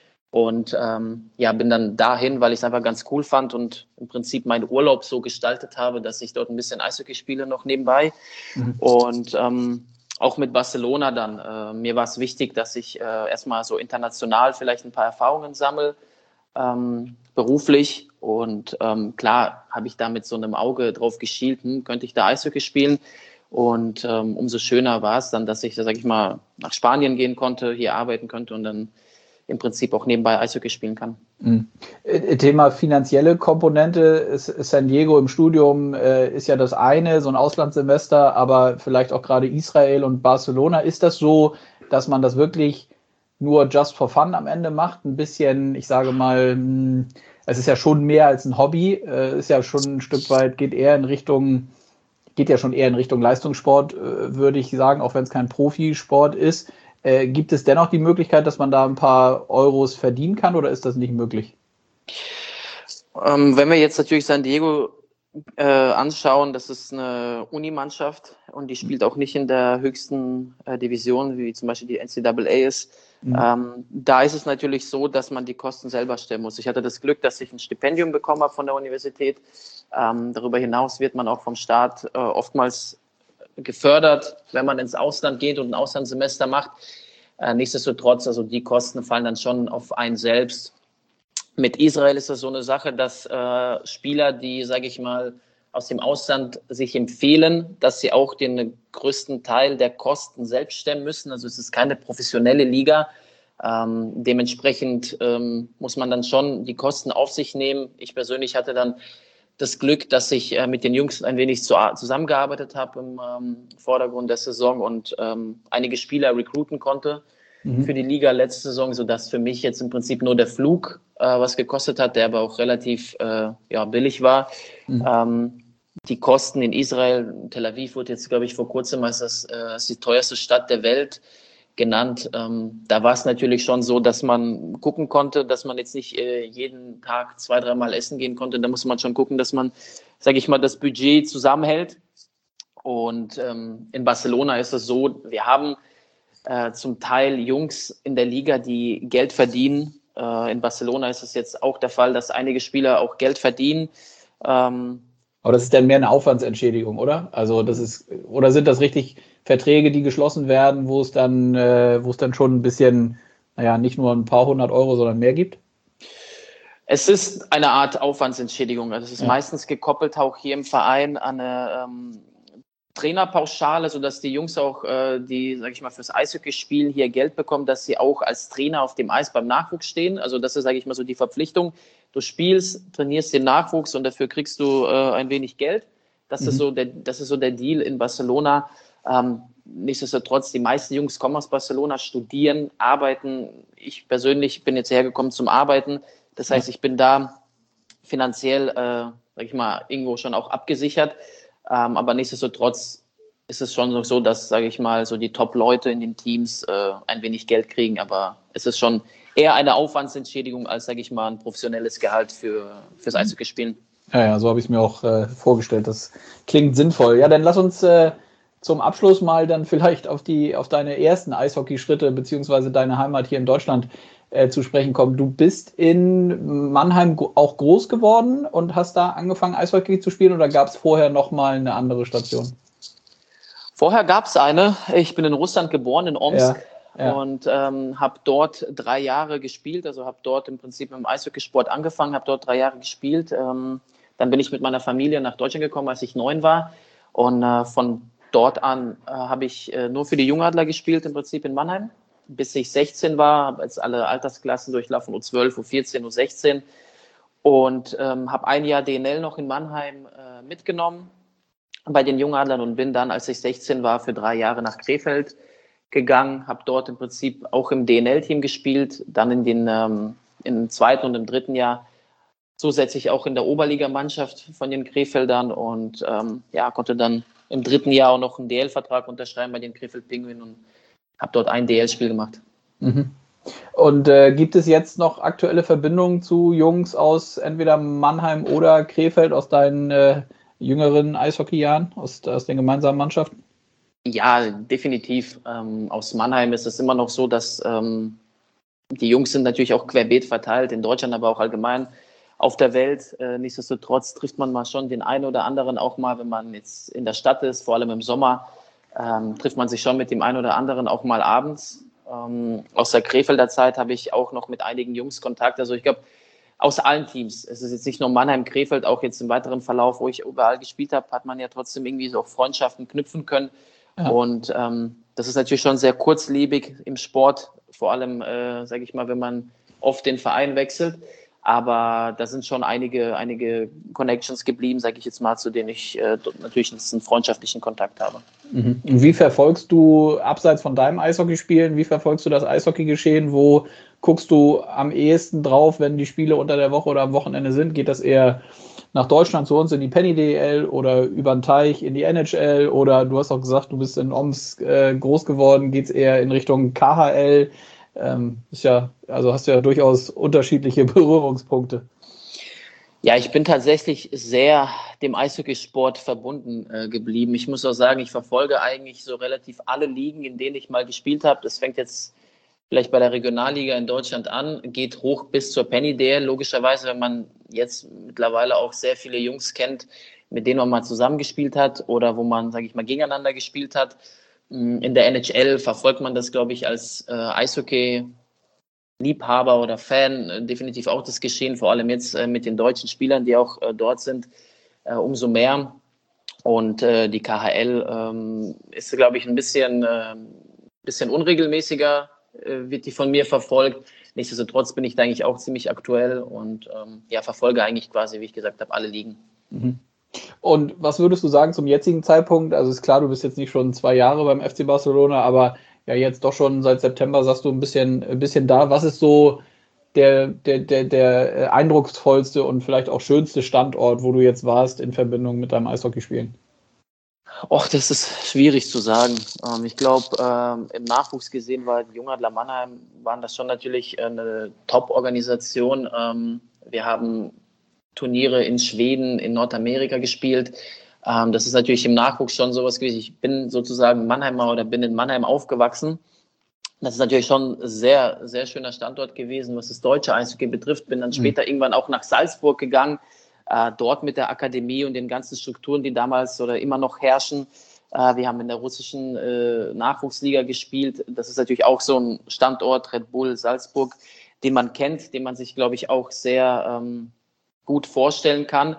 und ähm, ja, bin dann dahin, weil ich es einfach ganz cool fand und im Prinzip meinen Urlaub so gestaltet habe, dass ich dort ein bisschen Eishockey spiele noch nebenbei. Mhm. Und ähm, auch mit Barcelona dann. Äh, mir war es wichtig, dass ich äh, erstmal so international vielleicht ein paar Erfahrungen sammle, ähm, beruflich. Und ähm, klar habe ich da mit so einem Auge drauf geschielt, hm, könnte ich da Eishockey spielen. Und ähm, umso schöner war es dann, dass ich, sag ich mal, nach Spanien gehen konnte, hier arbeiten könnte und dann im Prinzip auch nebenbei Eishockey spielen kann. Mhm. Thema finanzielle Komponente, San Diego im Studium äh, ist ja das eine, so ein Auslandssemester, aber vielleicht auch gerade Israel und Barcelona. Ist das so, dass man das wirklich nur just for fun am Ende macht? Ein bisschen, ich sage mal, mh, es ist ja schon mehr als ein Hobby, äh, ist ja schon ein Stück weit, geht eher in Richtung, geht ja schon eher in Richtung Leistungssport, äh, würde ich sagen, auch wenn es kein Profisport ist. Äh, gibt es dennoch die Möglichkeit, dass man da ein paar Euros verdienen kann oder ist das nicht möglich? Ähm, wenn wir jetzt natürlich San Diego äh, anschauen, das ist eine Unimannschaft und die spielt auch nicht in der höchsten äh, Division, wie zum Beispiel die N C double A ist. Mhm. Ähm, da ist es natürlich so, dass man die Kosten selber stellen muss. Ich hatte das Glück, dass ich ein Stipendium bekommen habe von der Universität. Ähm, darüber hinaus wird man auch vom Staat äh, oftmals gefördert, wenn man ins Ausland geht und ein Auslandssemester macht. Äh, nichtsdestotrotz, also die Kosten fallen dann schon auf einen selbst. Mit Israel ist das so eine Sache, dass äh, Spieler, die, sage ich mal, aus dem Ausland sich empfehlen, dass sie auch den größten Teil der Kosten selbst stemmen müssen. Also es ist keine professionelle Liga. Ähm, dementsprechend ähm, muss man dann schon die Kosten auf sich nehmen. Ich persönlich hatte dann das Glück, dass ich äh, mit den Jungs ein wenig zu, zusammengearbeitet habe im ähm, Vordergrund der Saison und ähm, einige Spieler recruiten konnte mhm. für die Liga letzte Saison, sodass für mich jetzt im Prinzip nur der Flug äh, was gekostet hat, der aber auch relativ äh, ja, billig war. Mhm. Ähm, die Kosten in Israel, Tel Aviv wurde jetzt, glaube ich, vor kurzem als das, äh, als die teuerste Stadt der Welt genannt. Ähm, da war es natürlich schon so, dass man gucken konnte, dass man jetzt nicht äh, jeden Tag zwei, dreimal essen gehen konnte. Da musste man schon gucken, dass man, sage ich mal, das Budget zusammenhält. Und ähm, in Barcelona ist es so, wir haben äh, zum Teil Jungs in der Liga, die Geld verdienen. Äh, in Barcelona ist es jetzt auch der Fall, dass einige Spieler auch Geld verdienen. Ähm, Aber das ist dann mehr eine Aufwandsentschädigung, oder? Also das ist, oder sind das richtig Verträge, die geschlossen werden, wo es dann, äh, wo es dann schon ein bisschen, naja, nicht nur ein paar hundert Euro, sondern mehr gibt? Es ist eine Art Aufwandsentschädigung. Also es ist ja. meistens gekoppelt auch hier im Verein an eine ähm, Trainerpauschale, sodass die Jungs auch, äh, die, sage ich mal, fürs Eishockeyspielen hier Geld bekommen, dass sie auch als Trainer auf dem Eis beim Nachwuchs stehen. Also das ist, sage ich mal, so die Verpflichtung. Du spielst, trainierst den Nachwuchs und dafür kriegst du äh, ein wenig Geld. Das, mhm. ist so der, das ist so der Deal in Barcelona. Ähm, nichtsdestotrotz, die meisten Jungs kommen aus Barcelona, studieren, arbeiten. Ich persönlich bin jetzt hergekommen zum Arbeiten. Das heißt, ich bin da finanziell, äh, sag ich mal, irgendwo schon auch abgesichert. Ähm, aber nichtsdestotrotz ist es schon so, dass, sage ich mal, so die Top-Leute in den Teams äh, ein wenig Geld kriegen. Aber es ist schon eher eine Aufwandsentschädigung als, sage ich mal, ein professionelles Gehalt für, fürs Eishockeyspielen. Ja, ja, so habe ich es mir auch äh, vorgestellt. Das klingt sinnvoll. Ja, dann lass uns äh, zum Abschluss mal dann vielleicht auf die auf deine ersten Eishockey-Schritte beziehungsweise deine Heimat hier in Deutschland äh, zu sprechen kommen. Du bist in Mannheim auch groß geworden und hast da angefangen, Eishockey zu spielen oder gab es vorher nochmal eine andere Station? Vorher gab es eine. Ich bin in Russland geboren, in Omsk. Ja, ja. Und ähm, habe dort drei Jahre gespielt, also habe dort im Prinzip mit dem Eishockeysport angefangen, habe dort drei Jahre gespielt. Ähm, dann bin ich mit meiner Familie nach Deutschland gekommen, als ich neun war. Und äh, von dort an äh, habe ich äh, nur für die Jungadler gespielt, im Prinzip in Mannheim, bis ich sechzehn war, habe jetzt alle Altersklassen durchlaufen, U zwölf, U vierzehn, U sechzehn. Und ähm, habe ein Jahr D N L noch in Mannheim äh, mitgenommen bei den Jungadlern und bin dann, als ich sechzehn war, für drei Jahre nach Krefeld gegangen, habe dort im Prinzip auch im D N L-Team gespielt, dann in den ähm, im zweiten und im dritten Jahr zusätzlich auch in der Oberligamannschaft von den Krefeldern und ähm, ja, konnte dann im dritten Jahr auch noch einen D L-Vertrag unterschreiben bei den Krefeld Pinguinen und habe dort ein D L-Spiel gemacht. Mhm. Und äh, gibt es jetzt noch aktuelle Verbindungen zu Jungs aus entweder Mannheim oder Krefeld aus deinen äh, jüngeren Eishockeyjahren, aus, aus den gemeinsamen Mannschaften? Ja, definitiv. Ähm, aus Mannheim ist es immer noch so, dass ähm, die Jungs sind natürlich auch querbeet verteilt, in Deutschland, aber auch allgemein auf der Welt. Äh, nichtsdestotrotz trifft man mal schon den einen oder anderen auch mal, wenn man jetzt in der Stadt ist, vor allem im Sommer, ähm, trifft man sich schon mit dem einen oder anderen auch mal abends. Ähm, aus der Krefelder Zeit habe ich auch noch mit einigen Jungs Kontakt. Also ich glaube, aus allen Teams. Es ist jetzt nicht nur Mannheim, Krefeld, auch jetzt im weiteren Verlauf, wo ich überall gespielt habe, hat man ja trotzdem irgendwie so auch Freundschaften knüpfen können. Ja. Und ähm, das ist natürlich schon sehr kurzlebig im Sport, vor allem, äh, sage ich mal, wenn man oft den Verein wechselt. Aber da sind schon einige, einige Connections geblieben, sage ich jetzt mal, zu denen ich äh, natürlich einen freundschaftlichen Kontakt habe. Mhm. Und wie verfolgst du, abseits von deinem Eishockeyspielen, wie verfolgst du das Eishockeygeschehen? Wo guckst du am ehesten drauf, wenn die Spiele unter der Woche oder am Wochenende sind? Geht das eher nach Deutschland zu uns in die Penny D E L oder über den Teich in die N H L oder du hast auch gesagt, du bist in Omsk äh, groß geworden, geht's eher in Richtung K H L? Ähm, ist ja, also hast du ja durchaus unterschiedliche Berührungspunkte. Ja, ich bin tatsächlich sehr dem Eishockeysport verbunden äh, geblieben. Ich muss auch sagen, ich verfolge eigentlich so relativ alle Ligen, in denen ich mal gespielt habe. Das fängt jetzt vielleicht bei der Regionalliga in Deutschland an, geht hoch bis zur Penny D E L. Logischerweise, wenn man jetzt mittlerweile auch sehr viele Jungs kennt, mit denen man mal zusammengespielt hat oder wo man, sage ich mal, gegeneinander gespielt hat. In der N H L verfolgt man das, glaube ich, als äh, Eishockey Liebhaber oder Fan äh, definitiv auch das Geschehen, vor allem jetzt äh, mit den deutschen Spielern, die auch äh, dort sind, äh, umso mehr. Und äh, die K H L ähm, ist, glaube ich, ein bisschen, äh, bisschen unregelmäßiger, äh, wird die von mir verfolgt. Nichtsdestotrotz bin ich da eigentlich auch ziemlich aktuell und ähm, ja, verfolge eigentlich quasi, wie ich gesagt habe, alle Ligen. Mhm. Und was würdest du sagen zum jetzigen Zeitpunkt? Also ist klar, du bist jetzt nicht schon zwei Jahre beim F C Barcelona, aber ja jetzt doch schon seit September sagst du ein bisschen, ein bisschen da. Was ist so der, der, der, der eindrucksvollste und vielleicht auch schönste Standort, wo du jetzt warst in Verbindung mit deinem Eishockeyspielen? Och, das ist schwierig zu sagen. Ähm, ich glaube, ähm, im Nachwuchs gesehen war die Jungadler Mannheim, waren das schon natürlich eine Top-Organisation. Ähm, wir haben Turniere in Schweden, in Nordamerika gespielt. Ähm, das ist natürlich im Nachwuchs schon sowas gewesen. Ich bin sozusagen Mannheimer oder bin in Mannheim aufgewachsen. Das ist natürlich schon ein sehr, sehr schöner Standort gewesen, was das deutsche Eishockey betrifft. Bin dann später mhm. irgendwann auch nach Salzburg gegangen, äh, dort mit der Akademie und den ganzen Strukturen, die damals oder immer noch herrschen. Äh, wir haben in der russischen äh, Nachwuchsliga gespielt. Das ist natürlich auch so ein Standort, Red Bull Salzburg, den man kennt, den man sich, glaube ich, auch sehr ähm, gut vorstellen kann.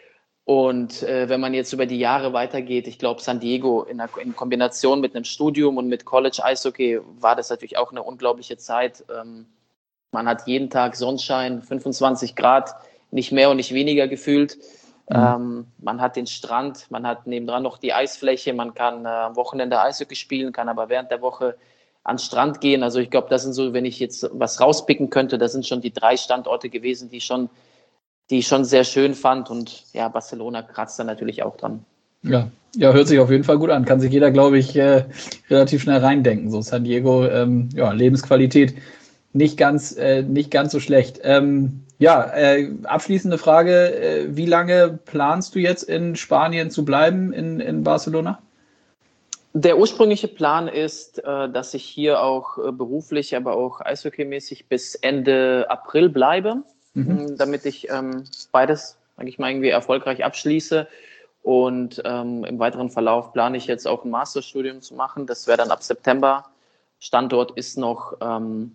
Und äh, wenn man jetzt über die Jahre weitergeht, ich glaube, San Diego in, einer, in Kombination mit einem Studium und mit College Eishockey war das natürlich auch eine unglaubliche Zeit. Ähm, man hat jeden Tag Sonnenschein, fünfundzwanzig Grad, nicht mehr und nicht weniger gefühlt. Mhm. Ähm, man hat den Strand, man hat nebendran noch die Eisfläche, man kann äh, am Wochenende Eishockey spielen, kann aber während der Woche an den Strand gehen. Also ich glaube, das sind so, wenn ich jetzt was rauspicken könnte, das sind schon die drei Standorte gewesen, die schon die ich schon sehr schön fand. Und ja, Barcelona kratzt da natürlich auch dran. Ja, ja, hört sich auf jeden Fall gut an. Kann sich jeder, glaube ich, äh, relativ schnell reindenken. So San Diego, ähm, ja, Lebensqualität nicht ganz, äh, nicht ganz so schlecht. Ähm, ja, äh, abschließende Frage. Äh, wie lange planst du jetzt in Spanien zu bleiben, in, in Barcelona? Der ursprüngliche Plan ist, äh, dass ich hier auch äh, beruflich, aber auch eishockeymäßig bis Ende April bleibe. Mhm. Damit ich ähm, beides, sage ich mal, irgendwie erfolgreich abschließe. Und ähm, im weiteren Verlauf plane ich jetzt auch ein Masterstudium zu machen. Das wäre dann ab September. Standort ist noch ähm,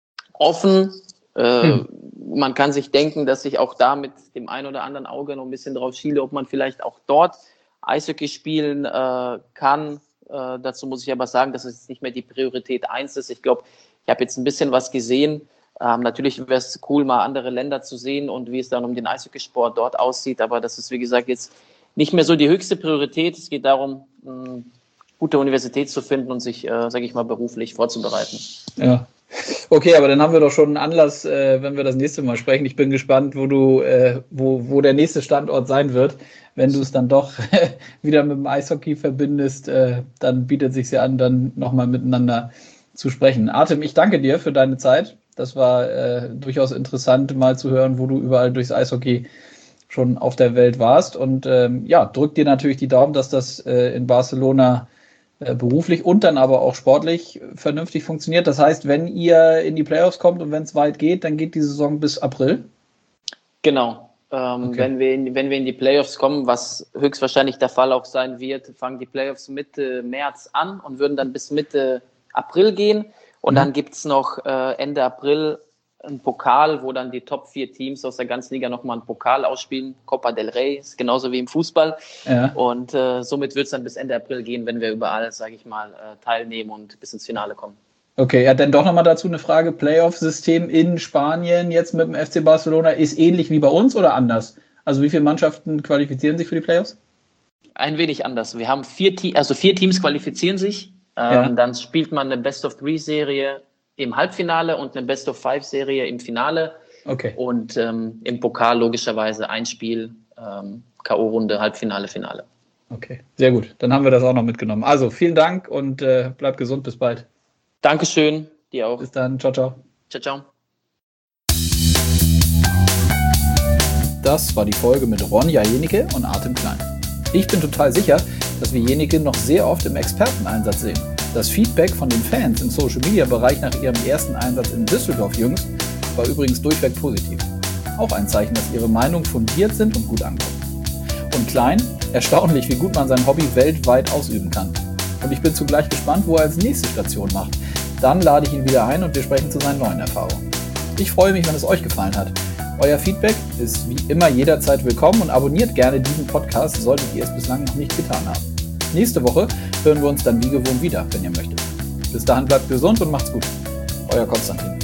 offen. Äh, mhm. Man kann sich denken, dass ich auch da mit dem einen oder anderen Auge noch ein bisschen drauf schiele, ob man vielleicht auch dort Eishockey spielen äh, kann. Äh, dazu muss ich aber sagen, dass es jetzt nicht mehr die Priorität eins ist. Ich glaube, ich habe jetzt ein bisschen was gesehen. Ähm, natürlich wäre es cool, mal andere Länder zu sehen und wie es dann um den Eishockeysport dort aussieht, aber das ist, wie gesagt, jetzt nicht mehr so die höchste Priorität. Es geht darum, eine gute Universität zu finden und sich, äh, sage ich mal, beruflich vorzubereiten. Ja, okay, aber dann haben wir doch schon einen Anlass, äh, wenn wir das nächste Mal sprechen. Ich bin gespannt, wo du, äh, wo, wo der nächste Standort sein wird. Wenn du es dann doch wieder mit dem Eishockey verbindest, äh, dann bietet es sich ja an, dann nochmal miteinander zu sprechen. Artem, ich danke dir für deine Zeit. Das war äh, durchaus interessant, mal zu hören, wo du überall durchs Eishockey schon auf der Welt warst. Und ähm, ja, drück dir natürlich die Daumen, dass das äh, in Barcelona äh, beruflich und dann aber auch sportlich vernünftig funktioniert. Das heißt, wenn ihr in die Playoffs kommt und wenn es weit geht, dann geht die Saison bis April? Genau. Ähm, okay. wenn, wir in, wenn wir in die Playoffs kommen, was höchstwahrscheinlich der Fall auch sein wird, fangen die Playoffs Mitte März an und würden dann bis Mitte April gehen. Und dann gibt es noch äh, Ende April einen Pokal, wo dann die Top vier Teams aus der ganzen Liga nochmal einen Pokal ausspielen. Copa del Rey, ist genauso wie im Fußball. Ja. Und äh, somit wird es dann bis Ende April gehen, wenn wir überall, sage ich mal, äh, teilnehmen und bis ins Finale kommen. Okay, ja, dann doch nochmal dazu eine Frage. Playoff-System in Spanien jetzt mit dem F C Barcelona ist ähnlich wie bei uns oder anders? Also wie viele Mannschaften qualifizieren sich für die Playoffs? Ein wenig anders. Wir haben vier, Te- also vier Teams qualifizieren sich. Ähm, ja. Dann spielt man eine Best-of-Three-Serie im Halbfinale und eine Best-of-Five-Serie im Finale. Okay. Und ähm, im Pokal logischerweise ein Spiel, äh, ähm, K O-Runde, Halbfinale, Finale. Okay, sehr gut. Dann haben wir das auch noch mitgenommen. Also vielen Dank und äh, bleib gesund. Bis bald. Dankeschön, dir auch. Bis dann. Ciao, ciao. Ciao, ciao. Das war die Folge mit Ronja Jenicke und Artem Klein. Ich bin total sicher, dass wir Jenicke noch sehr oft im Experteneinsatz sehen. Das Feedback von den Fans im Social-Media-Bereich nach ihrem ersten Einsatz in Düsseldorf jüngst war übrigens durchweg positiv. Auch ein Zeichen, dass ihre Meinungen fundiert sind und gut ankommen. Und Klein, erstaunlich, wie gut man sein Hobby weltweit ausüben kann. Und ich bin zugleich gespannt, wo er als nächste Station macht. Dann lade ich ihn wieder ein und wir sprechen zu seinen neuen Erfahrungen. Ich freue mich, wenn es euch gefallen hat. Euer Feedback ist wie immer jederzeit willkommen und abonniert gerne diesen Podcast, solltet ihr es bislang noch nicht getan haben. Nächste Woche hören wir uns dann wie gewohnt wieder, wenn ihr möchtet. Bis dahin bleibt gesund und macht's gut. Euer Konstantin.